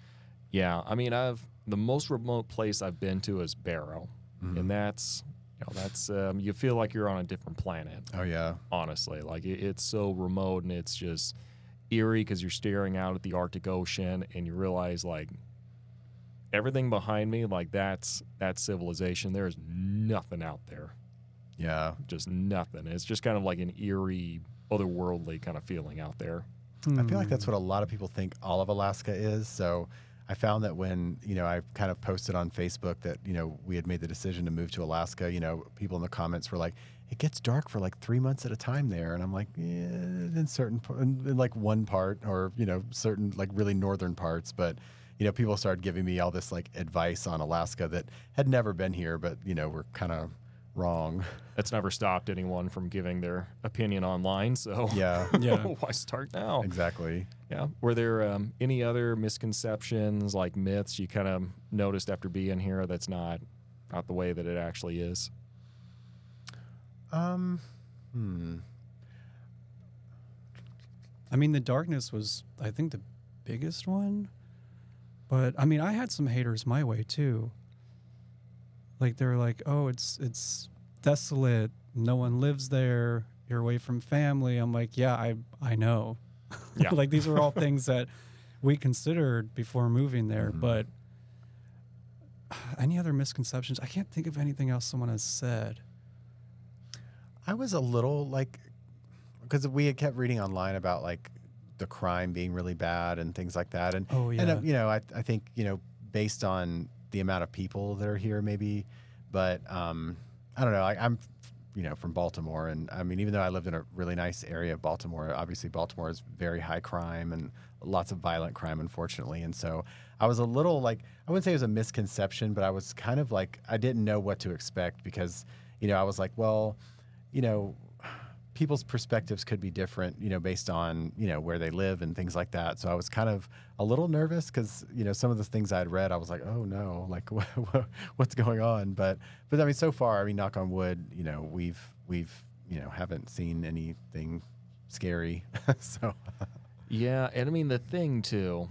Yeah, I mean, I've the most remote place I've been to is Barrow, Mhm. and that's you know that's um, you feel like you're on a different planet. Oh yeah. Honestly, like it, it's so remote and it's just eerie because you're staring out at the Arctic Ocean and you realize like everything behind me, like that's that's civilization. There's nothing out there, Yeah. just nothing. It's just kind of like an eerie, otherworldly kind of feeling out there. I feel like that's what a lot of people think all of Alaska is. So I found that when, you know, I kind of posted on Facebook that, you know, we had made the decision to move to Alaska, you know, people in the comments were like, it gets dark for like three months at a time there. And I'm like, yeah, in certain, par- in, in like one part or, you know, certain like really northern parts. But, you know, people started giving me all this like advice on Alaska that had never been here, but, you know, were kind of wrong. That's never stopped anyone from giving their opinion online. So Yeah, Yeah. why start now? exactly. Yeah. Were there um, any other misconceptions, like myths, you kind of noticed after being here that's not not the way that it actually is? Um, hmm. I mean, the darkness was, I think, the biggest one. But I mean, I had some haters my way too. Like they're like, "Oh, it's it's desolate. No one lives there. You're away from family." I'm like, "Yeah, I I know." Yeah. Like these are all things that we considered before moving there. Mhm. But any other misconceptions? I can't think of anything else someone has said. I was a little like, because we had kept reading online about like the crime being really bad and things like that. And, Oh, and uh, yeah. you know, I, I think, you know, based on the amount of people that are here, maybe, but um, I don't know. I, I'm, you know, from Baltimore. And I mean, even though I lived in a really nice area of Baltimore, obviously Baltimore is very high crime and lots of violent crime, unfortunately. And so I was a little like, I wouldn't say it was a misconception, but I was kind of like, I didn't know what to expect because, you know, I was like, well, you know, people's perspectives could be different, you know, based on, you know, where they live and things like that. So I was kind of a little nervous because, you know, some of the things I'd read, I was like, oh no, like what's going on? But, but I mean, so far, I mean, knock on wood, you know, we've, we've, you know, haven't seen anything scary. So, Yeah, and I mean the thing too.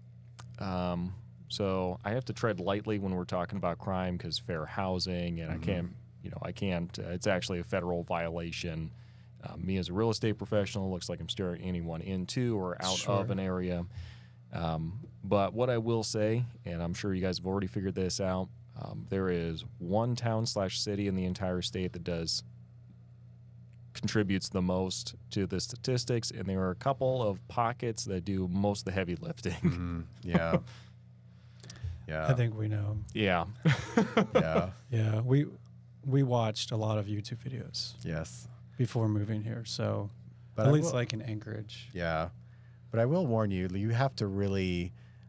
Um, so I have to tread lightly when we're talking about crime because fair housing, and Mhm. I can't, you know, I can't. Uh, it's actually a federal violation. Uh, me as a real estate professional, looks like I'm steering anyone into or out Sure. of an area. Um, but what I will say, and I'm sure you guys have already figured this out, um, there is one town slash city in the entire state that does contributes the most to the statistics, and there are a couple of pockets that do most of the heavy lifting. mhm, yeah, yeah, I think we know. Yeah. yeah, Yeah, we we watched a lot of YouTube videos yes. before moving here. So But at I least will- like in Anchorage. Yeah. But I will warn you, you have to really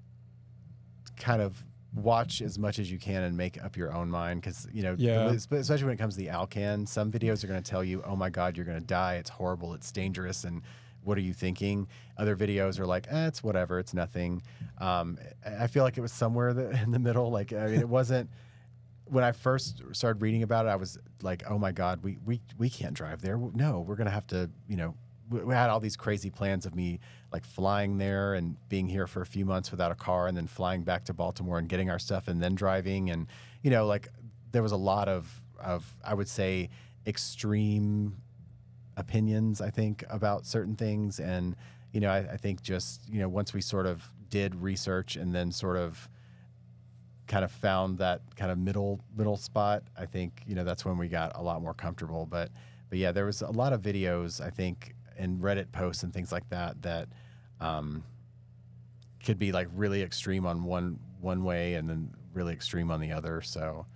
kind of watch as much as you can and make up your own mind because, you know, Yeah. especially when it comes to the Alcan, some videos are going to tell you, oh my God, you're going to die. It's horrible. It's dangerous. And what are you thinking? Other videos are like, eh, it's whatever. It's nothing. Um, I feel like it was somewhere that, in the middle. Like, I mean, it wasn't. When I first started reading about it, I was like, "Oh my God, we we we can't drive there. No, we're gonna have to, you know." We we had all these crazy plans of me like flying there and being here for a few months without a car, and then flying back to Baltimore and getting our stuff, and then driving. And you know, like there was a lot of of I would say extreme opinions, I think, about certain things. And you know, I, I think just you know once we sort of did research and then sort of kind of found that kind of middle middle spot, I think, you know, that's when we got a lot more comfortable. But but yeah, there was a lot of videos, I think, and Reddit posts and things like that that um, could be like really extreme on one one way and then really extreme on the other. So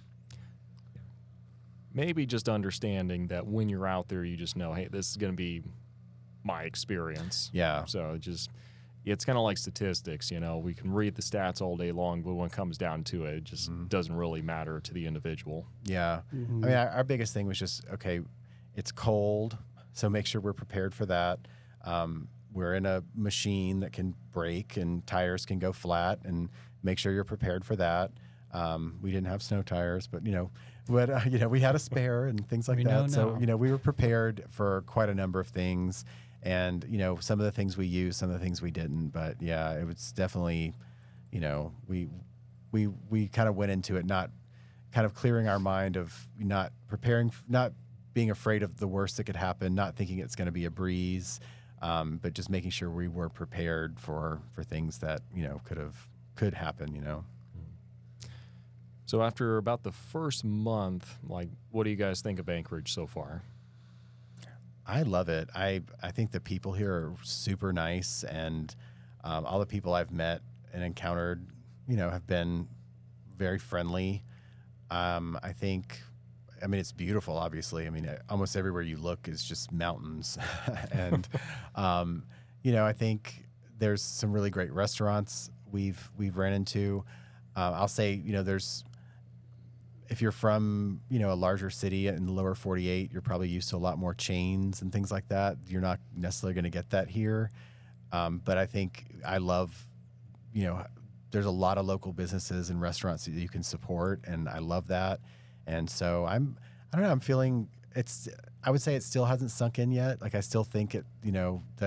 Maybe just understanding that when you're out there, you just know, hey, this is going to be my experience. yeah, So it just, it's kind of like statistics, you know, we can read the stats all day long, but when it comes down to it, it just Mhm. doesn't really matter to the individual. yeah. Mhm. I mean, our, our biggest thing was just, okay, it's cold, so make sure we're prepared for that. Um, we're in a machine that can break and tires can go flat, and make sure you're prepared for that. Um, we didn't have snow tires, but you know, but uh, you know, we had a spare and things like We that. know So now. you know, we were prepared for quite a number of things, and you know, some of the things we used, some of the things we didn't. But yeah, it was definitely, you know, we we we kind of went into it not kind of clearing our mind of not preparing, not being afraid of the worst that could happen, not thinking it's going to be a breeze, um, but just making sure we were prepared for for things that you know could have could happen. You know. So after about the first month, like, what do you guys think of Anchorage so far? I love it. I I think the people here are super nice, and um, all the people I've met and encountered, you know, have been very friendly. Um, I think, I mean, it's beautiful. Obviously, I mean, uh, almost everywhere you look is just mountains, and um, you know, I think there's some really great restaurants we've we've ran into. Uh, I'll say, you know, there's. If you're from, you know, a larger city in the lower forty-eight, you're probably used to a lot more chains and things like that. You're not necessarily going to get that here. Um, but I think I love, you know, there's a lot of local businesses and restaurants that you can support, and I love that. And so I'm, I don't know, I'm feeling it's, I would say it still hasn't sunk in yet. Like I still think it, you know, that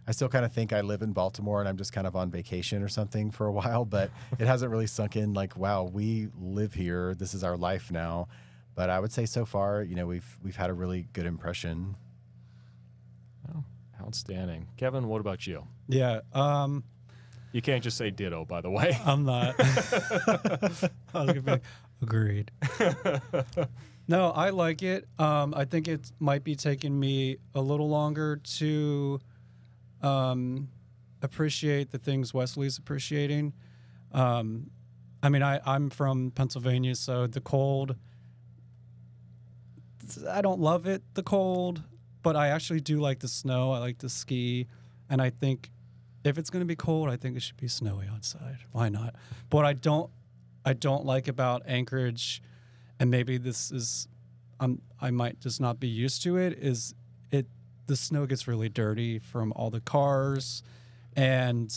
I still kind of think I live in Baltimore and I'm just kind of on vacation or something for a while, but it hasn't really sunk in like, wow, we live here. This is our life now. But I would say so far, you know, we've we've had a really good impression. Oh, outstanding. Kevin, what about you? Yeah. Um, You can't just say ditto, by the way. I'm not. I was gonna be, agreed. No, I like it. Um, I think it might be taking me a little longer to um, appreciate the things Wesley's appreciating. Um, I mean, I, I'm from Pennsylvania, so the cold, I don't love it, the cold, but I actually do like the snow. I like to ski, and I think if it's going to be cold, I think it should be snowy outside. Why not? But I don't, I don't like about Anchorage, and maybe this is, I'm, I might just not be used to it, is it, the snow gets really dirty from all the cars, and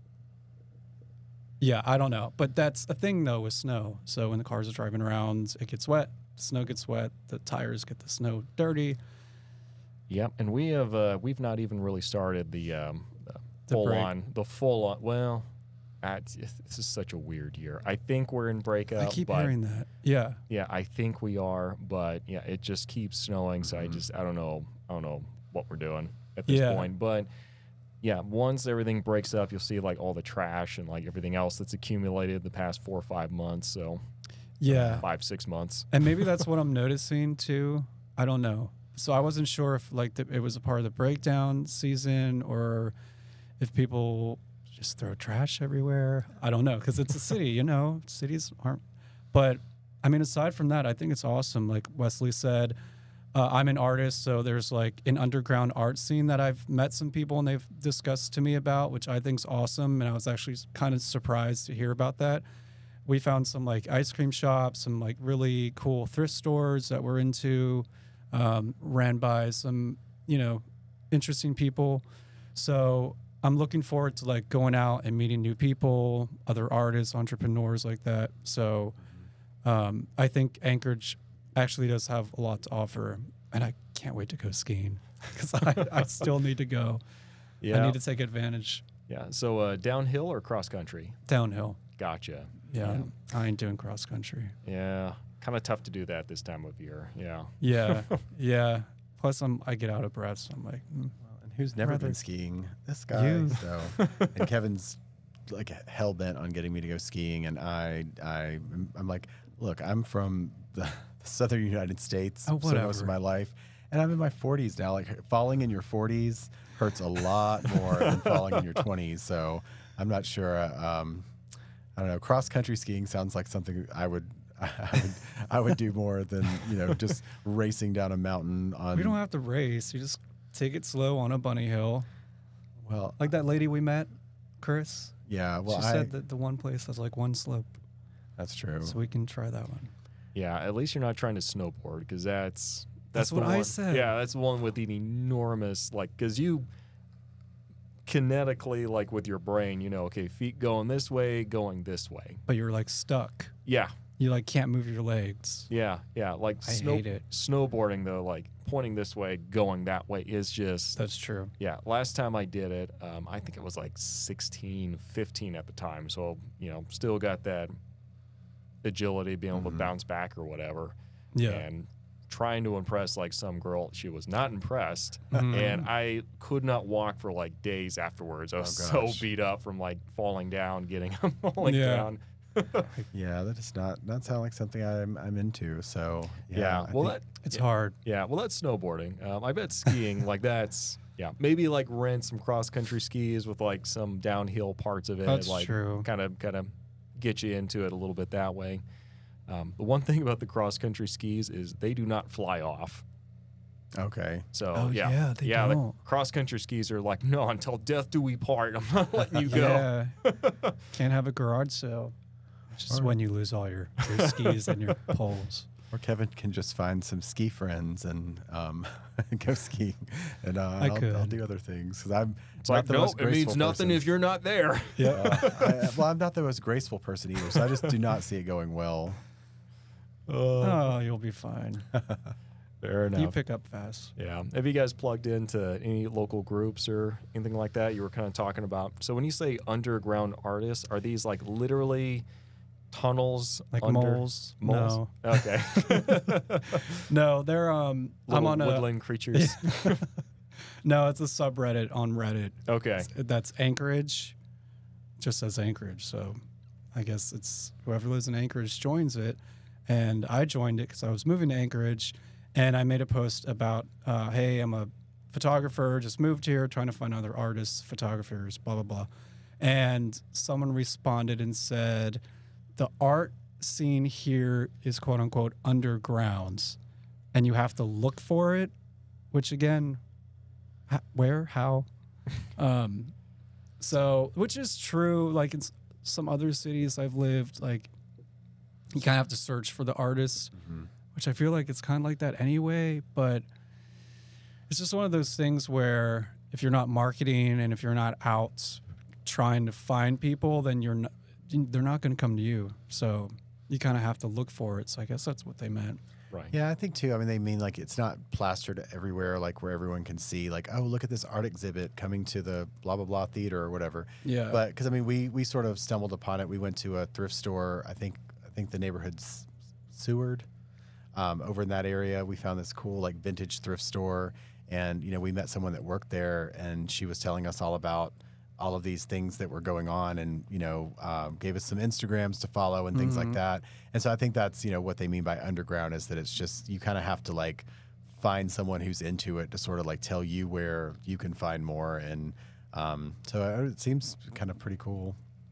yeah, I don't know. But that's a thing, though, with snow. So when the cars are driving around, it gets wet, the snow gets wet, the tires get the snow dirty. Yep, and we have uh, we've not even really started the um, The full break. on the full on. Well, at, this is such a weird year. I think we're in breakout. I keep but hearing that. Yeah. Yeah, I think we are, but yeah, it just keeps snowing. So I just I don't know I don't know what we're doing at this Yeah. point. But yeah, once everything breaks up, you'll see like all the trash and like everything else that's accumulated the past four or five months. So Yeah. five six months. And maybe that's what I'm noticing too. I don't know. So I wasn't sure if like the, it was a part of the breakdown season or if people just throw trash everywhere. I don't know, because it's a city, you know, cities aren't. But I mean, aside from that, I think it's awesome. Like Wesley said, uh, I'm an artist, so there's like an underground art scene that I've met some people and they've discussed to me about, which I think is awesome. And I was actually kind of surprised to hear about that. We found some like ice cream shops, some like really cool thrift stores that we're into, um, ran by some, you know, interesting people. So I'm looking forward to like going out and meeting new people, other artists, entrepreneurs like that. So um, I think Anchorage actually does have a lot to offer, and I can't wait to go skiing because I, I still need to go. Yeah. I need to take advantage. Yeah. So uh, downhill or cross country? Downhill. Gotcha. Yeah, I ain't doing cross country. Yeah. Kind of tough to do that this time of year. Yeah. Yeah, yeah. Plus, I'm I get out of breath, so I'm like, mm. And who's never Rather- been skiing? This guy. You. So, and Kevin's like hell bent on getting me to go skiing, and I, I, I'm like, look, I'm from the, the southern United States, Oh, so most whatever. of my life, and I'm in my forties now. Like falling in your forties hurts a lot more than falling in your twenties. So I'm not sure. Uh, um, I don't know. Cross country skiing sounds like something I would. I would, I would do more than, you know, just racing down a mountain on. We don't have to race. You just take it slow on a bunny hill. Well, Like that lady we met, Chris. yeah. Well, she I, said that the one place has like one slope, that's true. so we can try that one. Yeah. At least you're not trying to snowboard because that's That's the what I one- said. Yeah, that's the one with an enormous like because you kinetically like with your brain, you know, okay, feet going this way, going this way. But you're like stuck. Yeah. You like can't move your legs. Yeah, yeah. Like I snow- hate it. snowboarding though, like pointing this way, going that way is just That's true. yeah. Last time I did it, um, I think it was like sixteen, fifteen at the time. So you know, still got that agility, being able to Mhm. bounce back or whatever. Yeah. And trying to impress like some girl, she was not impressed, Mhm. and I could not walk for like days afterwards. I was Oh, so gosh. beat up from like falling down, getting falling Yeah. down. Yeah, that does not not sound like something I'm I'm into. So yeah, Yeah. I Well, think- that, It's yeah. hard. Yeah, well, that's snowboarding. Um, I bet skiing, like that's yeah, maybe like rent some cross country skis with like some downhill parts of it. That's like, true. Kind of, kind of get you into it a little bit that way. Um, the one thing about the cross country skis is they do not fly off. okay. So Oh, yeah, yeah, they yeah, don't. the cross country skis are like no, until death do we part. I'm not letting you go. Yeah. Can't have a garage sale. It's just Or- when you lose all your, your skis and your poles. Or Kevin can just find some ski friends and um, go skiing, and uh, I I'll, I'll could. do other things because I'm It's not like the no, most it means graceful nothing person. if you're not there. Yeah. Uh, I, well, I'm not the most graceful person either, so I just do not see it going well. Oh, you'll be fine. Fair enough. You pick up fast. Yeah. Have you guys plugged into any local groups or anything like that? You were kind of talking about. So when you say underground artists, are these like literally tunnels? Like under moles? moles? No. Okay. No, they're um. I'm Little on a. woodland creatures. No, it's a subreddit on Reddit. Okay. It's- That's Anchorage. Just says Anchorage, so I guess it's whoever lives in Anchorage joins it, and I joined it because I was moving to Anchorage, and I made a post about, uh, hey, I'm a photographer, just moved here, trying to find other artists, photographers, blah blah blah, and someone responded and said, the art scene here is quote unquote underground, and you have to look for it, which again, h- where, how, um. So, which is true, like in s- some other cities I've lived, like you kind of have to search for the artists, Mm-hmm. which I feel like it's kind of like that anyway. But it's just one of those things where if you're not marketing and if you're not out trying to find people, then you're not, they're not going to come to you. So you kind of have to look for it. So I guess that's what they meant. Right. Yeah, I think too. I mean, they mean like it's not plastered everywhere, like where everyone can see, like, oh, look at this art exhibit coming to the blah blah blah theater or whatever. Yeah. But because I mean, we we sort of stumbled upon it. We went to a thrift store. I think I think the neighborhood's Seward, um, over in that area. We found this cool like vintage thrift store, and you know, we met someone that worked there, and she was telling us all about all of these things that were going on, and you know, um, gave us some Instagrams to follow and things like that. And so I think that's, you know, what they mean by underground is that it's just you kind of have to like find someone who's into it to sort of like tell you where you can find more. And um, so it seems kind of pretty cool.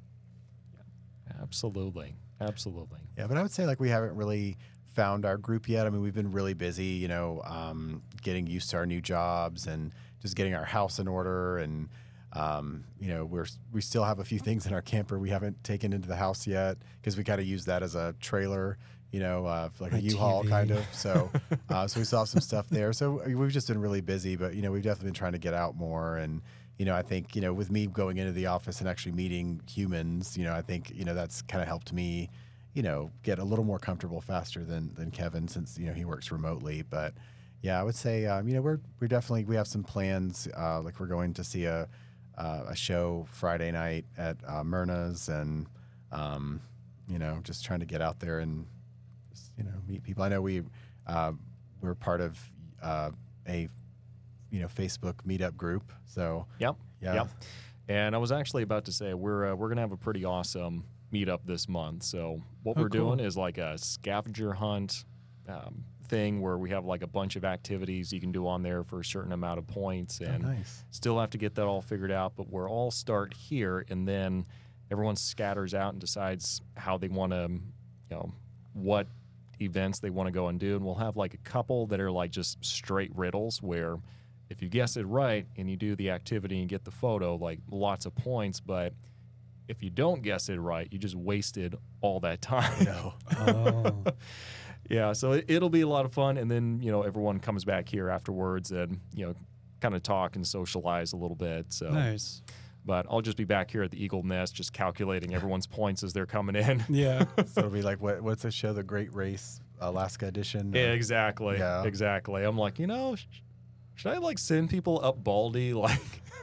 Absolutely. Absolutely. Yeah, but I would say like we haven't really found our group yet. I mean, we've been really busy, you know, um, getting used to our new jobs and just getting our house in order. And um, you know, we're we still have a few things in our camper we haven't taken into the house yet because we kind of use that as a trailer, you know, uh, like My a U-Haul T V. kind of. So, uh, so we still have some stuff there. So we've just been really busy, but you know, we've definitely been trying to get out more. And you know, I think you know, with me going into the office and actually meeting humans, you know, I think you know that's kind of helped me, you know, get a little more comfortable faster than than Kevin since you know he works remotely. But yeah, I would say um, you know we're we definitely we have some plans. Uh, like we're going to see a uh, a show Friday night at uh, Myrna's, and um, you know just trying to get out there and just, you know meet people. I know we uh, we're part of uh, a you know Facebook meetup group. So Yep. yeah. Yep. And I was actually about to say we're uh, we're gonna have a pretty awesome meetup this month. So what Oh, we're cool. doing is like a scavenger hunt um, thing where we have like a bunch of activities you can do on there for a certain amount of points, Oh, and nice. still have to get that all figured out. But we're all start here, and then everyone scatters out and decides how they want to, you know, what events they want to go and do. And we'll have like a couple that are like just straight riddles where if you guess it right and you do the activity and get the photo, like lots of points. But if you don't guess it right, you just wasted all that time. No. Oh. Yeah, so it, it'll be a lot of fun. And then, you know, everyone comes back here afterwards and, you know, kind of talk and socialize a little bit. So, Nice. but I'll just be back here at the Eagle Nest just calculating everyone's points as they're coming in. Yeah. So it'll be like what what's the show? The Great Race Alaska Edition. Yeah, exactly. Yeah. Exactly. I'm like, you know, sh- should I like send people up Baldy, like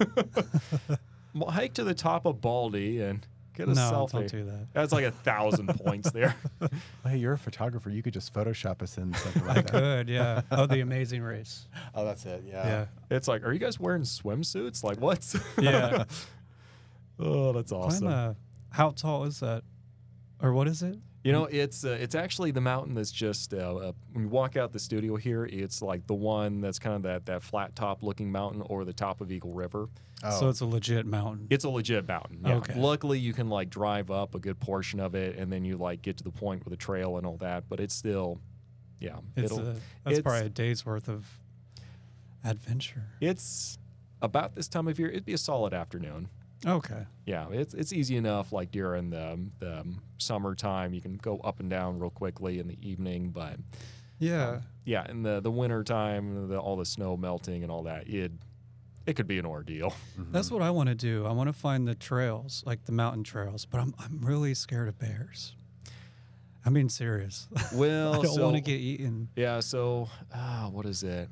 hike to the top of Baldy and get a No, selfie? don't do that. That's like a thousand points there. Hey, you're a photographer. You could just Photoshop us in something I like that. could, yeah. Oh, the Amazing Race. Oh, that's it. Yeah. Yeah. It's like, are you guys wearing swimsuits? Like, what? Yeah. Oh, that's awesome. Climb a, how tall is that? Or what is it? You know, it's uh, it's actually the mountain that's just uh, uh, when you walk out the studio here, it's like the one that's kind of that that flat top looking mountain or the top of Eagle River. Oh, So it's a legit mountain. It's a legit mountain. Yeah. Okay. Luckily, you can like drive up a good portion of it, and then you like get to the point with the trail and all that. But it's still, yeah, It's it'll, a, that's it's- probably a day's worth of adventure. it's about this time of year. It'd be a solid afternoon. Okay. Yeah, it's it's easy enough. Like during the the um, summertime, you can go up and down real quickly in the evening. But Yeah. yeah, in the the winter time, the, all the snow melting and all that, it it could be an ordeal. That's what I want to do. I want to find the trails, like the mountain trails, but I'm I'm really scared of bears. I'm being serious. Well, I don't so want to get eaten. yeah, so uh, what is it?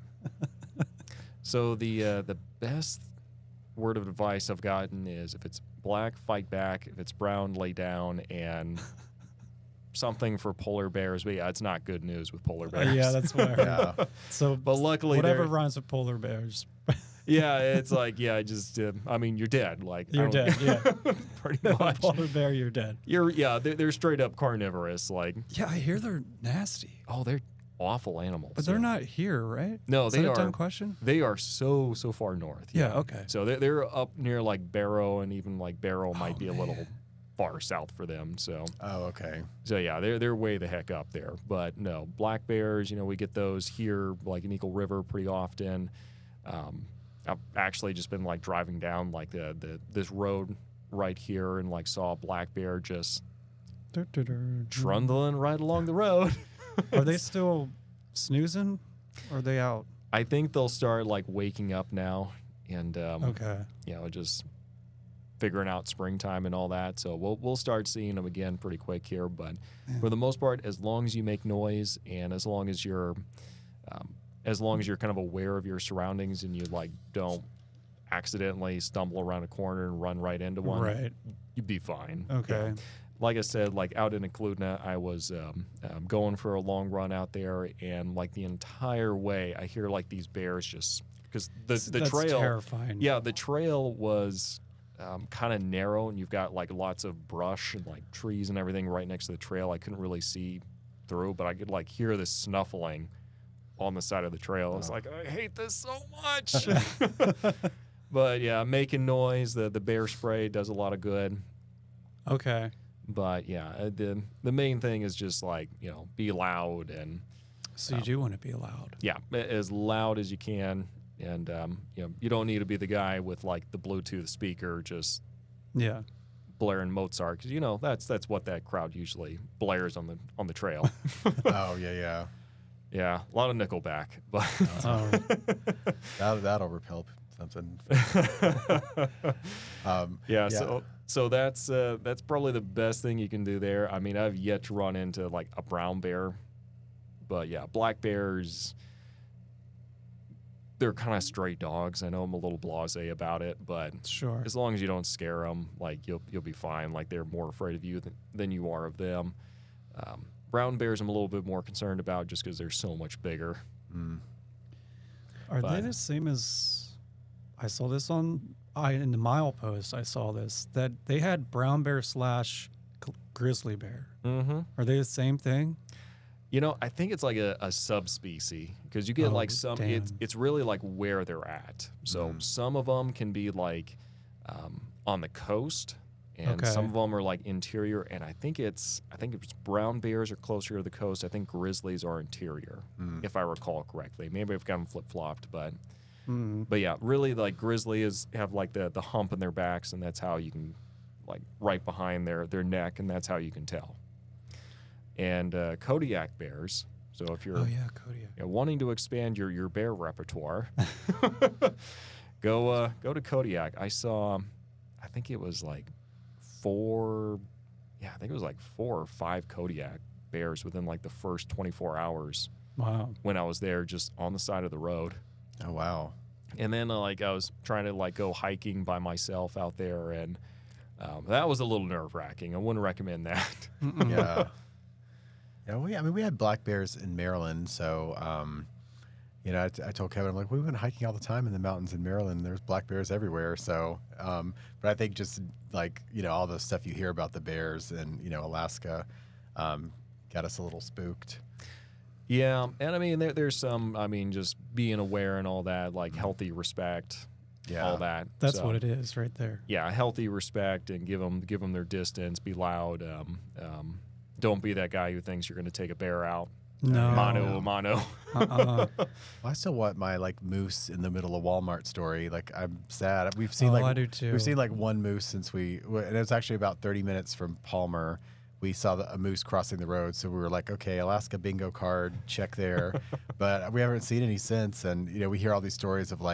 So the uh, the best word of advice I've gotten is if it's black, fight back. If it's brown, lay down, and something for polar bears. But yeah, it's not good news with polar Uh, bears. yeah, that's what I heard. Yeah. So, But luckily, whatever they're- rhymes with polar bears, yeah, it's like yeah, I just uh, I mean you're dead. Like I you're don't- dead. Yeah, pretty much. polar bear, you're dead. You're yeah, they're, they're straight up carnivorous. Like Yeah, I hear they're nasty, oh, they're awful animals. but they're yeah. not here, right? No, Is they that a are. dumb question? They are so so far north. Yeah, okay. So they're they're up near like Barrow, and even like Barrow might Oh, be a little man. far south for them. So Oh, okay. so yeah, they're they're way the heck up there. But no, black bears. You know, we get those here like in Eagle River pretty often. Um, I've actually just been like driving down like the the this road right here and like saw a black bear just Dur, dur, dur, dur. trundling right along the road. Are they still snoozing? Or are they out? I think they'll start like waking up now and um, Okay. you know just figuring out springtime and all that. So we'll we'll start seeing them again pretty quick here. But Yeah. for the most part, as long as you make noise and as long as you're um, as long as you're kind of aware of your surroundings and you like don't accidentally stumble around a corner and run right into one, Right. you'd be fine. Okay. Yeah. Like I said, like out in Eklutna, I was um, um, going for a long run out there, and like the entire way, I hear like these bears just because the the That's trail, terrifying. yeah, the trail was um, kind of narrow, and you've got like lots of brush and like trees and everything right next to the trail. I couldn't really see through, but I could like hear this snuffling on the side of the trail. I was Oh. like, I hate this so much. But yeah, making noise. The the bear spray does a lot of good. Okay. But yeah, uh, the the main thing is just like you know be loud and So you Oh. do want to be loud. yeah a- as loud as you can, and um, you know you don't need to be the guy with like the Bluetooth speaker just Yeah. blaring Mozart because you know that's that's what that crowd usually blares on the on the trail. Oh, yeah, yeah. Yeah, a lot of Nickelback, but Oh, That, that'll repel something. Um, yeah, so so that's uh, that's probably the best thing you can do there. I mean, I've yet to run into like a brown bear, but yeah, black bears, they're kind of stray dogs. I know I'm a little blasé about it, but sure. as long as you don't scare them, like you'll you'll be fine. Like they're more afraid of you than, than you are of them. Um, brown bears, I'm a little bit more concerned about just because they're so much bigger. mm. Are they but- the same as I saw this on I in the mile post? I saw this that they had brown bear slash gl- grizzly bear. Mm-hmm. Are they the same thing? You know, I think it's like a, a subspecies because you get Oh, like some. It's damn. it's really like where they're at. So Mm. some of them can be like um, on the coast, and Okay. some of them are like interior. And I think it's I think it's brown bears are closer to the coast. I think grizzlies are interior, Mm. if I recall correctly. Maybe I've got them flip flopped, but Mm. but yeah, really like grizzlies have like the the hump in their backs, and that's how you can like right behind their their neck, and that's how you can tell. And uh, Kodiak bears. So if you're Oh yeah, Kodiak. you know, wanting to expand your, your bear repertoire, go uh, go to Kodiak. I saw, I think it was like four, yeah, I think it was like four or five Kodiak bears within like the first twenty-four hours Wow. when I was there, just on the side of the road. Oh, wow. And then uh, like I was trying to like go hiking by myself out there, and um, that was a little nerve wracking. I wouldn't recommend that. Mm-mm. Yeah. Yeah, we, I mean, we had black bears in Maryland, so, um, you know, I, t- I told Kevin, I'm like, we went hiking all the time in the mountains in Maryland. There's black bears everywhere. So, um, but I think just like, you know, all the stuff you hear about the bears and, you know, Alaska, um, got us a little spooked. Yeah, and I mean there, there's some. I mean, just being aware and all that, like healthy respect, Yeah. all that. That's So, what it is right there. Yeah, healthy respect and give them give them their distance. Be loud. Um, um, don't be that guy who thinks you're going to take a bear out. No. Mano a mano. Uh-uh. Well, I still want my like moose in the middle of Walmart story. Like, I'm sad. We've seen Oh, like I do too. we've seen like one moose since we, and it was actually about thirty minutes from Palmer. We saw the, a moose crossing the road, so we were like, okay, Alaska bingo card, check there. But we haven't seen any since. And you know, we hear all these stories of like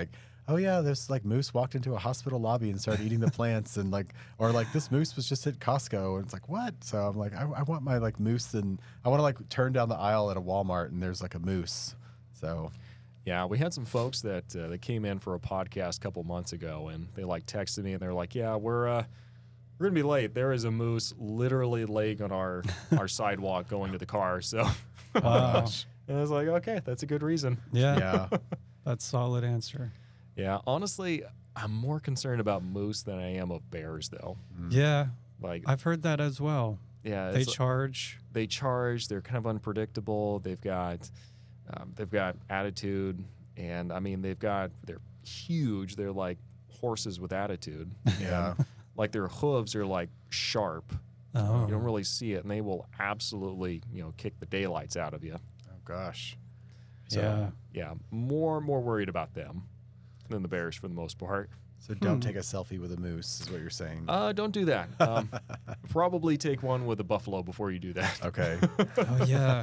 oh yeah, there's like moose walked into a hospital lobby and started eating the plants, and like, or like this moose was just at Costco, and it's like what? So I'm like, I, I want my like moose, and I want to like turn down the aisle at a Walmart, and there's like a moose. So Yeah, we had some folks that uh, that came in for a podcast a couple months ago, and they like texted me, and they're like, "Yeah, we're uh, we're gonna be late. There is a moose literally laying on our our sidewalk going to the car." So, Wow. and I was like, "Okay, that's a good reason." Yeah, yeah, that's solid answer. Yeah, honestly, I'm more concerned about moose than I am of bears, though. Yeah, Like, I've heard that as well. yeah, They it's, charge. they charge. They're kind of unpredictable. They've got um, they've got attitude, and I mean, they've got they're huge. They're like horses with attitude. yeah. And, like their hooves are like sharp. Oh, You don't really see it, and they will absolutely, you know, kick the daylights out of you. Oh gosh. So, yeah. yeah, more more worried about them than the bears for the most part. So don't take a selfie with a moose, is what you're saying. Uh, don't do that. Um, probably take one with a buffalo before you do that. Okay. Oh yeah.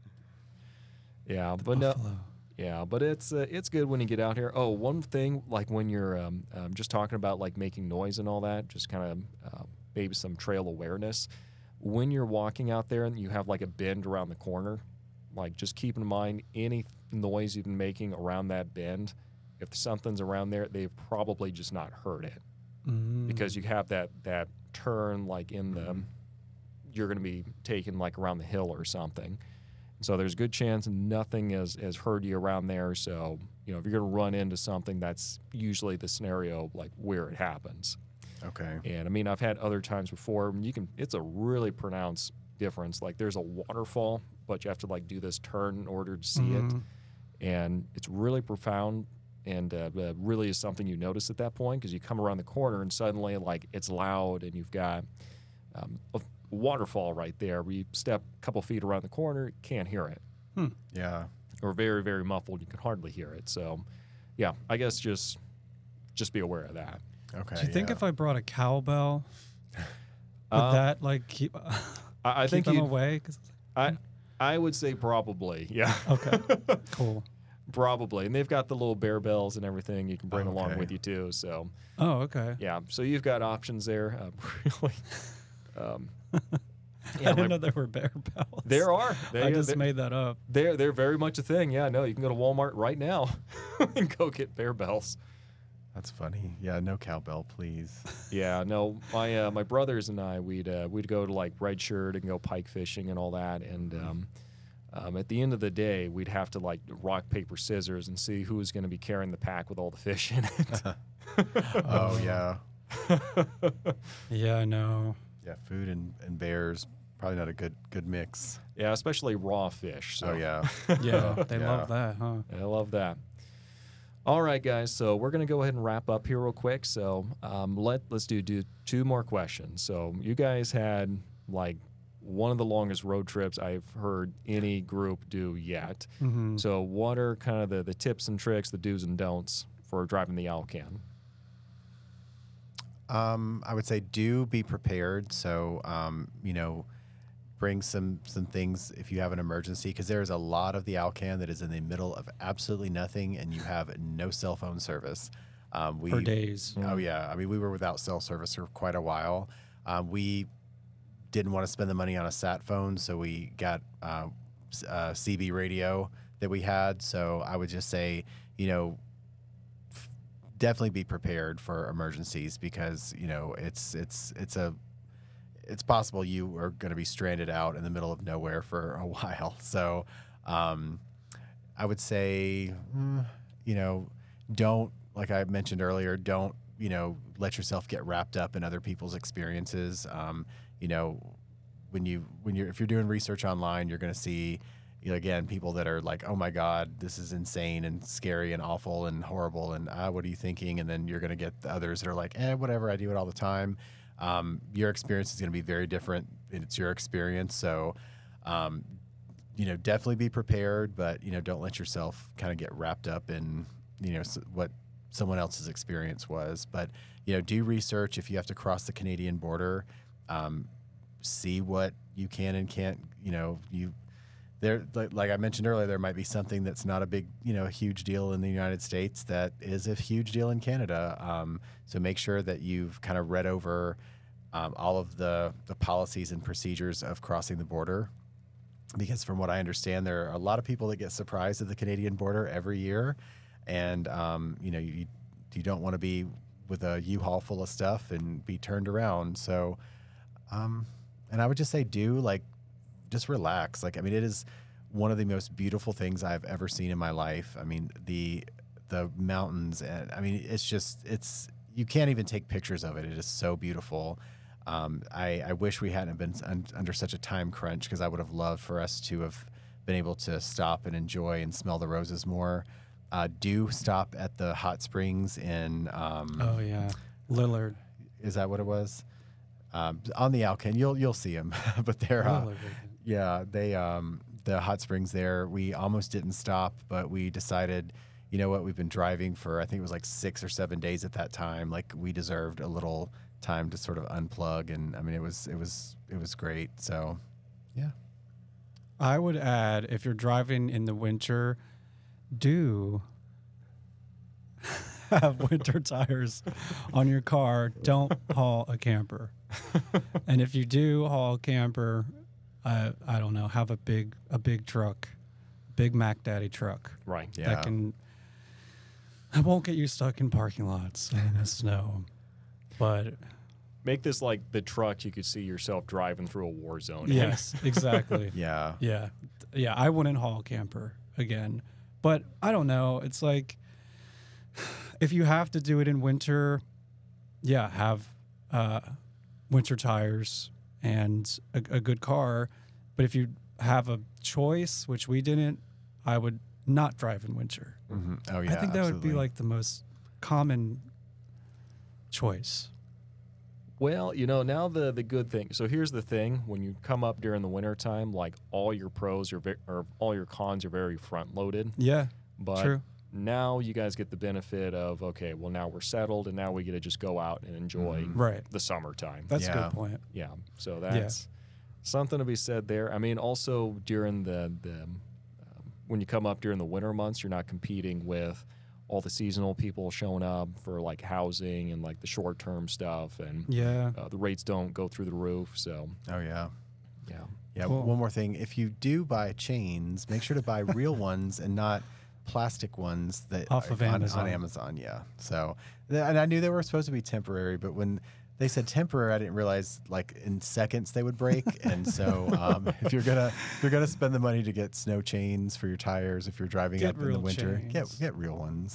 Yeah, but no, Buffalo. yeah, but it's uh, it's good when you get out here. Oh, one thing, like when you're um, um, just talking about like making noise and all that, just kind of uh, maybe some trail awareness. When you're walking out there and you have like a bend around the corner, like just keep in mind any noise you've been making around that bend. If something's around there, they've probably just not heard it Mm. because you have that that turn like in the you're going to be taken like around the hill or something. So there's a good chance nothing has, has heard you around there. So, you know, if you're going to run into something, that's usually the scenario like where it happens. Okay. And I mean, I've had other times before, and you can, it's a really pronounced difference. Like there's a waterfall, but you have to like do this turn in order to see Mhm. it. And it's really profound and uh, uh, really is something you notice at that point because you come around the corner and suddenly like it's loud and you've got um, a waterfall right there where you step a couple feet around the corner, can't hear it, Yeah. or very, very muffled, you can hardly hear it. So yeah, I guess just just be aware of that. Okay. Do you think yeah. if I brought a cowbell, would Uh, that like keep I, I keep think them you away? 'Cause- I I would say probably, yeah. okay, cool. Probably. And they've got the little bear bells and everything you can bring Oh, along okay. with you too. So Oh, okay. yeah, so you've got options there. Uh, really. Um, I yeah, didn't my- know there were bear bells. there are. They, I just they're, made that up. they're they're very much a thing. Yeah, no, you can go to Walmart right now and go get bear bells. That's funny. Yeah. No cowbell, please. Yeah, no, my uh, my brothers and I we'd uh, we'd go to like Red Shirt and go pike fishing and all that, and um, um, at the end of the day we'd have to like rock paper scissors and see who was going to be carrying the pack with all the fish in it. Oh yeah. Yeah, I know. Yeah. Food and, and bears probably not a good good mix. Yeah, especially raw fish. So Oh yeah. Yeah, they Yeah. love that, huh? I love that. All right, guys. So we're gonna go ahead and wrap up here real quick. So um, let let's do do two more questions. So you guys had like one of the longest road trips I've heard any group do yet. Mm-hmm. So what are kind of the, the tips and tricks, the do's and don'ts for driving the Alcan? Um, I would say do be prepared. So, um, you know, bring some some things if you have an emergency, because there is a lot of the Alcan that is in the middle of absolutely nothing, and you have no cell phone service. Um, we, For days. Oh yeah, I mean we were without cell service for quite a while. Um, we didn't want to spend the money on a sat phone, so we got uh, s- uh, C B radio that we had. So I would just say, you know, f- definitely be prepared for emergencies, because you know it's it's it's a it's possible you are going to be stranded out in the middle of nowhere for a while. So um, I would say, mm, you know, don't, like I mentioned earlier, don't, you know, let yourself get wrapped up in other people's experiences. Um, you know, when you, when you're, if you're doing research online, you're going to see, you know, again, people that are like, oh my God, this is insane and scary and awful and horrible. And ah, what are you thinking? And then you're going to get the others that are like, eh, whatever, I do it all the time. Um, your experience is going to be very different. It's your experience. So, um, you know, definitely be prepared, but, you know, don't let yourself kind of get wrapped up in, you know, s- what someone else's experience was. But, you know, do research if you have to cross the Canadian border. Um, see what you can and can't, you know, you there, like, like I mentioned earlier, there might be something that's not a big, you know, a huge deal in the United States that is a huge deal in Canada. Um, so make sure that you've kind of read over um, all of the, the policies and procedures of crossing the border. Because from what I understand, there are a lot of people that get surprised at the Canadian border every year. And, um, you know, you, you don't want to be with a U-Haul full of stuff and be turned around. So, um, and I would just say do, like, just relax. Like, I mean, it is one of the most beautiful things I've ever seen in my life. I mean, the the mountains, and I mean, it's just, it's, you can't even take pictures of it. It is so beautiful. Um, I, I wish we hadn't been un, under such a time crunch, because I would have loved for us to have been able to stop and enjoy and smell the roses more. Uh, do stop at the hot springs in, um, Oh yeah, Lillard. is that what it was? Um, on the Alcan, you'll you'll see them, but they're uh, Lillard. yeah, they um, the hot springs there. We almost didn't stop, but we decided, you know what? We've been driving for, I think it was like six or seven days at that time. Like, we deserved a little time to sort of unplug, and I mean, it was it was it was great. So, yeah. I would add, if you're driving in the winter, do have winter tires on your car. Don't haul a camper. And if you do haul a camper, uh, I don't know, have a big a big truck, big Mac Daddy truck Right. Yeah. that can. I won't get you stuck in parking lots in the snow, but Make this like the truck you could see yourself driving through a war zone. in. yes, exactly. Yeah. Yeah. Yeah. I wouldn't haul camper again. But I don't know. It's like, if you have to do it in winter, yeah, have uh, winter tires and a, a good car. But if you have a choice, which we didn't, I would not drive in winter. hmm Oh yeah. I think that would be absolutely. like the most common choice. Well, you know, now the the good thing. So here's the thing: when you come up during the winter time, like all your pros are ve- or all your cons are very front loaded. Yeah. But True. now you guys get the benefit of, okay, well, now we're settled, and now we get to just go out and enjoy Mhm. Right. the summertime. That's a Yeah. good point. Yeah, so that's something to be said there. I mean, also during the the um, when you come up during the winter months, you're not competing with all the seasonal people showing up for like housing and like the short term stuff, and Yeah. uh, the rates don't go through the roof. So Oh yeah. yeah, Yeah. Cool. One more thing: if you do buy chains, make sure to buy real ones and not plastic ones that Off of on, Amazon. on Amazon. Yeah. So, th- and I knew they were supposed to be temporary, but when they said temporary, I didn't realize like in seconds they would break. And so, um, if you're gonna if you're gonna spend the money to get snow chains for your tires, if you're driving Get up in the real winter, chains. get get real ones.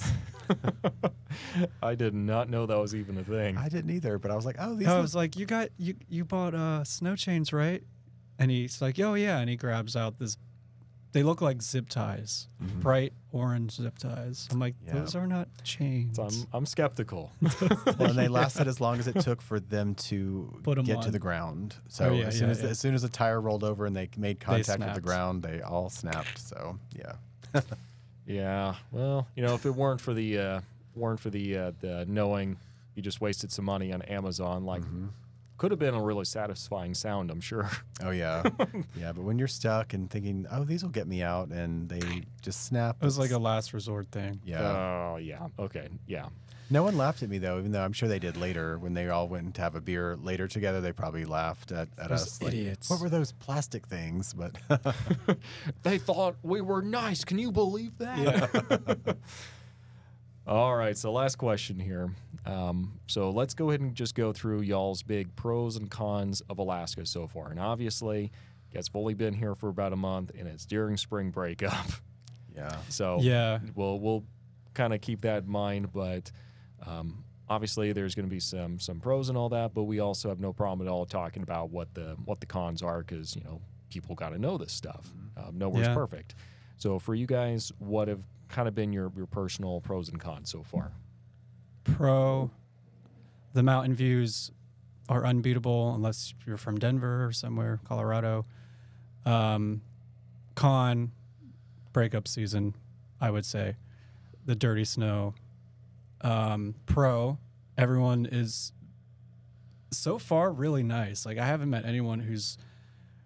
I did not know that was even a thing. I didn't either, but I was like, oh, these. I look- was like, you got you you bought uh snow chains, right? And he's like, oh yeah, and he grabs out this. They look like zip ties, Mhm. bright orange zip ties. I'm like, Yeah. those are not chains. So I'm I'm skeptical. Well, and they lasted as long as it took for them to Put 'em get to on. the ground. So Oh, yeah, as soon yeah, as yeah. as soon as the tire rolled over and they made contact with the snapped. ground, they all snapped. So yeah, Yeah. Well, you know, if it weren't for the uh, weren't for the uh, the knowing you just wasted some money on Amazon, like Mhm. could have been a really satisfying sound, I'm sure. oh yeah, yeah. But when you're stuck and thinking, oh, these will get me out, and they just snap. It was like a it's- last resort thing. yeah. Oh yeah. Okay. Yeah. No one laughed at me though, even though I'm sure they did later when they all went to have a beer later together. They probably laughed at, at Those us. like, idiots. what were those plastic things? But They thought we were nice. Can you believe that? All right. So last question here. Um, so let's go ahead and just go through y'all's big pros and cons of Alaska so far. And obviously, you guys have only been here for about a month, and it's during spring breakup. yeah, So Yeah. we'll we'll kind of keep that in mind. But um, obviously, there's going to be some some pros and all that. But we also have no problem at all talking about what the what the cons are, because you know people got to know this stuff. Um, nowhere's Yeah. perfect. So for you guys, what have kind of been your your personal pros and cons so far? Pro, the mountain views are unbeatable unless you're from Denver or somewhere, Colorado. Um, con, breakup season, I would say. The dirty snow. Um, pro, everyone is so far really nice. Like, I haven't met anyone who's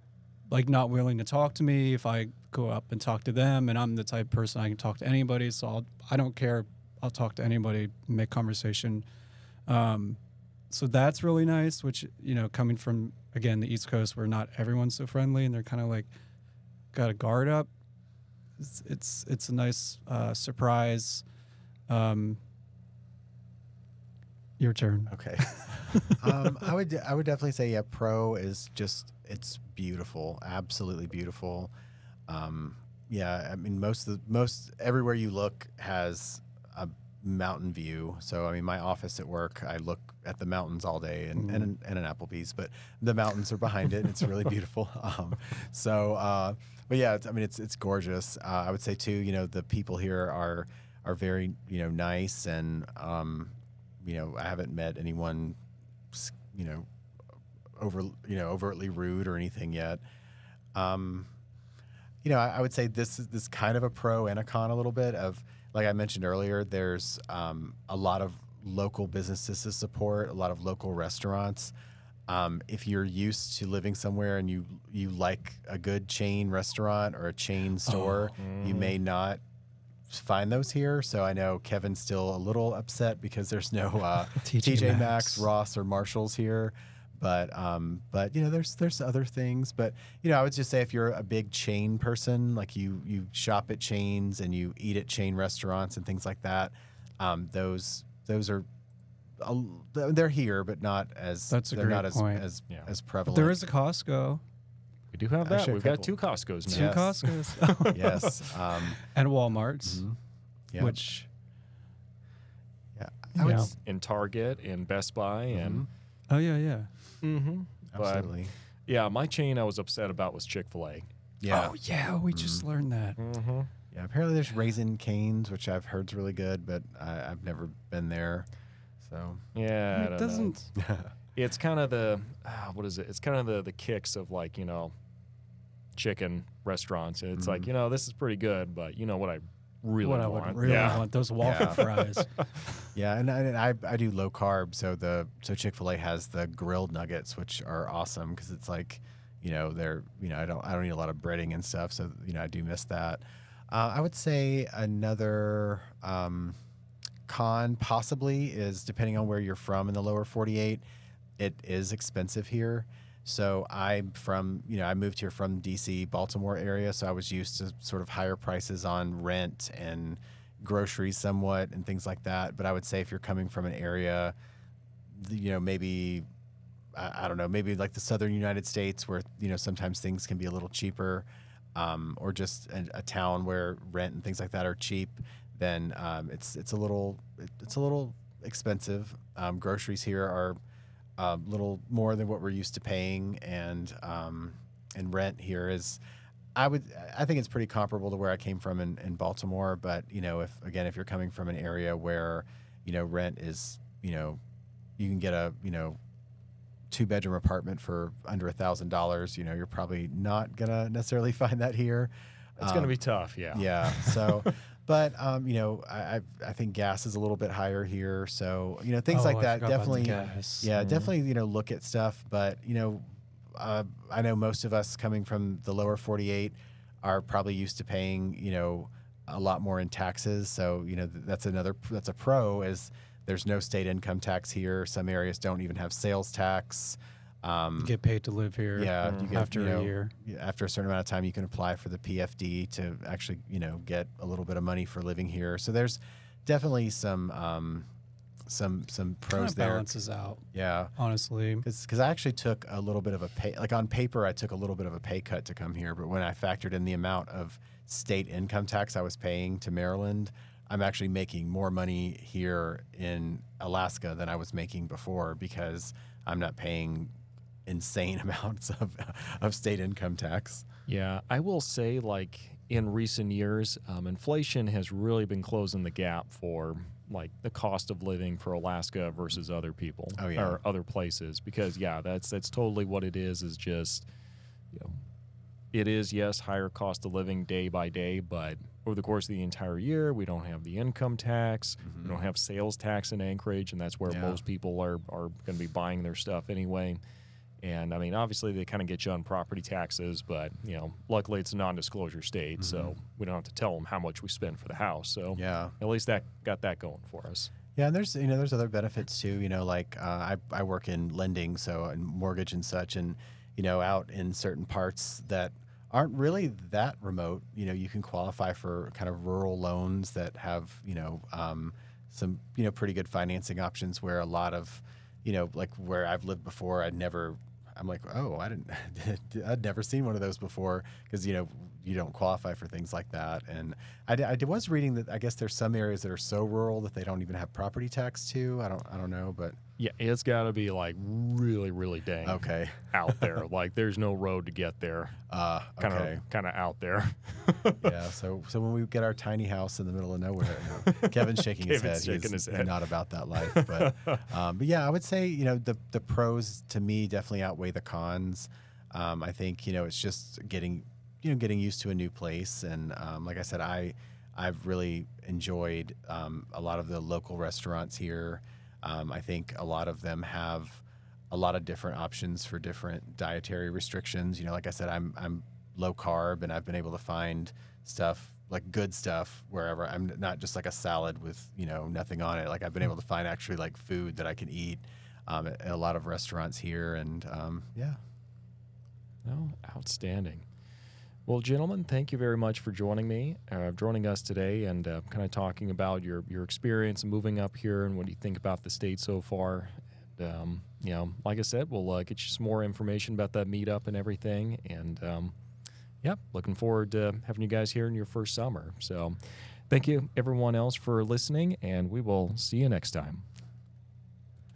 like not willing to talk to me if I go up and talk to them, and I'm the type of person I can talk to anybody, so I'll, I don't care. I'll talk to anybody, make conversation. Um, so that's really nice, which, you know, coming from, again, the East Coast where not everyone's so friendly and they're kind of like got a guard up. It's it's, it's a nice uh, surprise. Um, your turn. Okay. um, I would I would definitely say yeah. Pro is just it's beautiful, absolutely beautiful. Um, yeah, I mean most of the, most everywhere you look has a mountain view. So I mean my office at work, I look at the mountains all day and Mm. and, and an Applebee's, but the mountains are behind it. And it's really beautiful. Um, so uh, but yeah, it's, I mean it's it's gorgeous. Uh, I would say too, you know, the people here are are very you know nice and. Um, You know, I haven't met anyone, you know, over you know overtly rude or anything yet. Um, you know, I, I would say this is this kind of a pro and a con a little bit of, like I mentioned earlier, there's um, a lot of local businesses to support, a lot of local restaurants. Um, if you're used to living somewhere and you you like a good chain restaurant or a chain store, Oh. you may not find those here. So I know Kevin's still a little upset because there's no uh, T J Maxx, Ross, or Marshalls here. But um, but you know, there's there's other things. But you know, I would just say if you're a big chain person, like you you shop at chains and you eat at chain restaurants and things like that, um, those those are uh, they're here, but not as That's a they're great not as point. as, Yeah. as But prevalent. there is a Costco, We do have that. Actually, a We've got couple. two Costco's now. two Yes. Costco's, yes, um, and Walmart's, mhm. Yeah. which yeah, I would Yeah. s- In Target, in Best Buy, and oh yeah, yeah. mm-hmm. absolutely. yeah, my chain I was upset about was Chick-fil-A. Yeah. Oh yeah, we just learned that. Mm-hmm. Yeah, apparently there's Raisin Canes, which I've heard's really good, but I, I've never been there. So Yeah, I it don't know. doesn't. It's kind of the uh, what is it? It's kind of the the kicks of like you know, chicken restaurants. It's like Mhm. you know this is pretty good, but you know what I really what I want. would really yeah. want those waffle Yeah. fries. yeah, and, I- and I I do low carb, so the so Chick-fil-A has the grilled nuggets, which are awesome because it's like, you know, they're you know I don't I don't eat a lot of breading and stuff, so you know I do miss that. Uh, I would say another um, con possibly is depending on where you're from in the lower forty-eight, it is expensive here. So I'm from, you know, I moved here from D C, Baltimore area, so I was used to sort of higher prices on rent and groceries somewhat and things like that. But I would say if you're coming from an area, you know, maybe, I, I don't know, maybe like the southern United States where, you know, sometimes things can be a little cheaper, um, or just a, a town where rent and things like that are cheap, then um, it's it's a little it's a little expensive. Um, groceries here are a little more than what we're used to paying, and um, and rent here is, I would I think it's pretty comparable to where I came from in, in Baltimore. But you know, if again if you're coming from an area where you know rent is you know you can get a you know two bedroom apartment for under a thousand dollars, you know you're probably not gonna necessarily find that here. It's Um, gonna be tough. Yeah. yeah. So, but um, you know, I, I I think gas is a little bit higher here. So you know, things Oh, like I that forgot about the definitely. gas. Yeah, Mhm. definitely. You know, look at stuff. But you know, uh, I know most of us coming from the lower forty-eight are probably used to paying you know a lot more in taxes. So you know, th- that's another that's a pro is there's no state income tax here. Some areas don't even have sales tax. Um, You get paid to live here. yeah, you get, after you a know, year. yeah, after a certain amount of time, you can apply for the P F D to actually, you know, get a little bit of money for living here. So there's definitely some um, some some Kind pros of there. balances out, Yeah, honestly. because I actually took a little bit of a pay, like on paper, I took a little bit of a pay cut to come here. But when I factored in the amount of state income tax I was paying to Maryland, I'm actually making more money here in Alaska than I was making before because I'm not paying insane amounts of of state income tax. Yeah, I will say, like in recent years, um, inflation has really been closing the gap for like the cost of living for Alaska versus other people Oh, yeah. or other places. Because yeah, that's that's totally what it is. Is just you know, it is yes higher cost of living day by day, but over the course of the entire year, we don't have the income tax, we don't have sales tax in Anchorage, and that's where Yeah. most people are are going to be buying their stuff anyway. And I mean, obviously they kind of get you on property taxes, but you know, luckily it's a non-disclosure state, so we don't have to tell them how much we spend for the house. So Yeah. at least that got that going for us. Yeah, and there's you know there's other benefits too. You know, like uh, I I work in lending, so and mortgage and such, and you know out in certain parts that aren't really that remote. You know, you can qualify for kind of rural loans that have you know um, some you know pretty good financing options. Where a lot of you know like where I've lived before, I'd never. I'm like, oh, I didn't, I'd never seen one of those before because, you know, you don't qualify for things like that. And I, I was reading that I guess there's some areas that are so rural that they don't even have property tax too. I don't, I don't know, but Yeah, it's got to be like really, really dang okay. out there. Like there's no road to get there. Uh, Kind of, okay. kind of out there. Yeah. So, so when we get our tiny house in the middle of nowhere, no, Kevin's shaking his Kevin's head. shaking He's his head. not about that life. But, um, but yeah, I would say, you know, the, the pros to me definitely outweigh the cons. Um, I think, you know, it's just getting, you know, getting used to a new place. And, um, like I said, I, I've really enjoyed, um, a lot of the local restaurants here. Um, I think a lot of them have a lot of different options for different dietary restrictions. You know, like I said, I'm, I'm low carb and I've been able to find stuff like good stuff wherever. I'm not just like a salad with, you know, nothing on it. Like I've been able to find actually like food that I can eat, um, at, at a lot of restaurants here. And, um, yeah. Oh, outstanding. Well, gentlemen, thank you very much for joining me, uh, joining us today, and uh, kind of talking about your your experience moving up here and what do you think about the state so far. And, um, you know, like I said, we'll uh, get you some more information about that meetup and everything. And um, yeah, looking forward to having you guys here in your first summer. So, thank you everyone else for listening, and we will see you next time.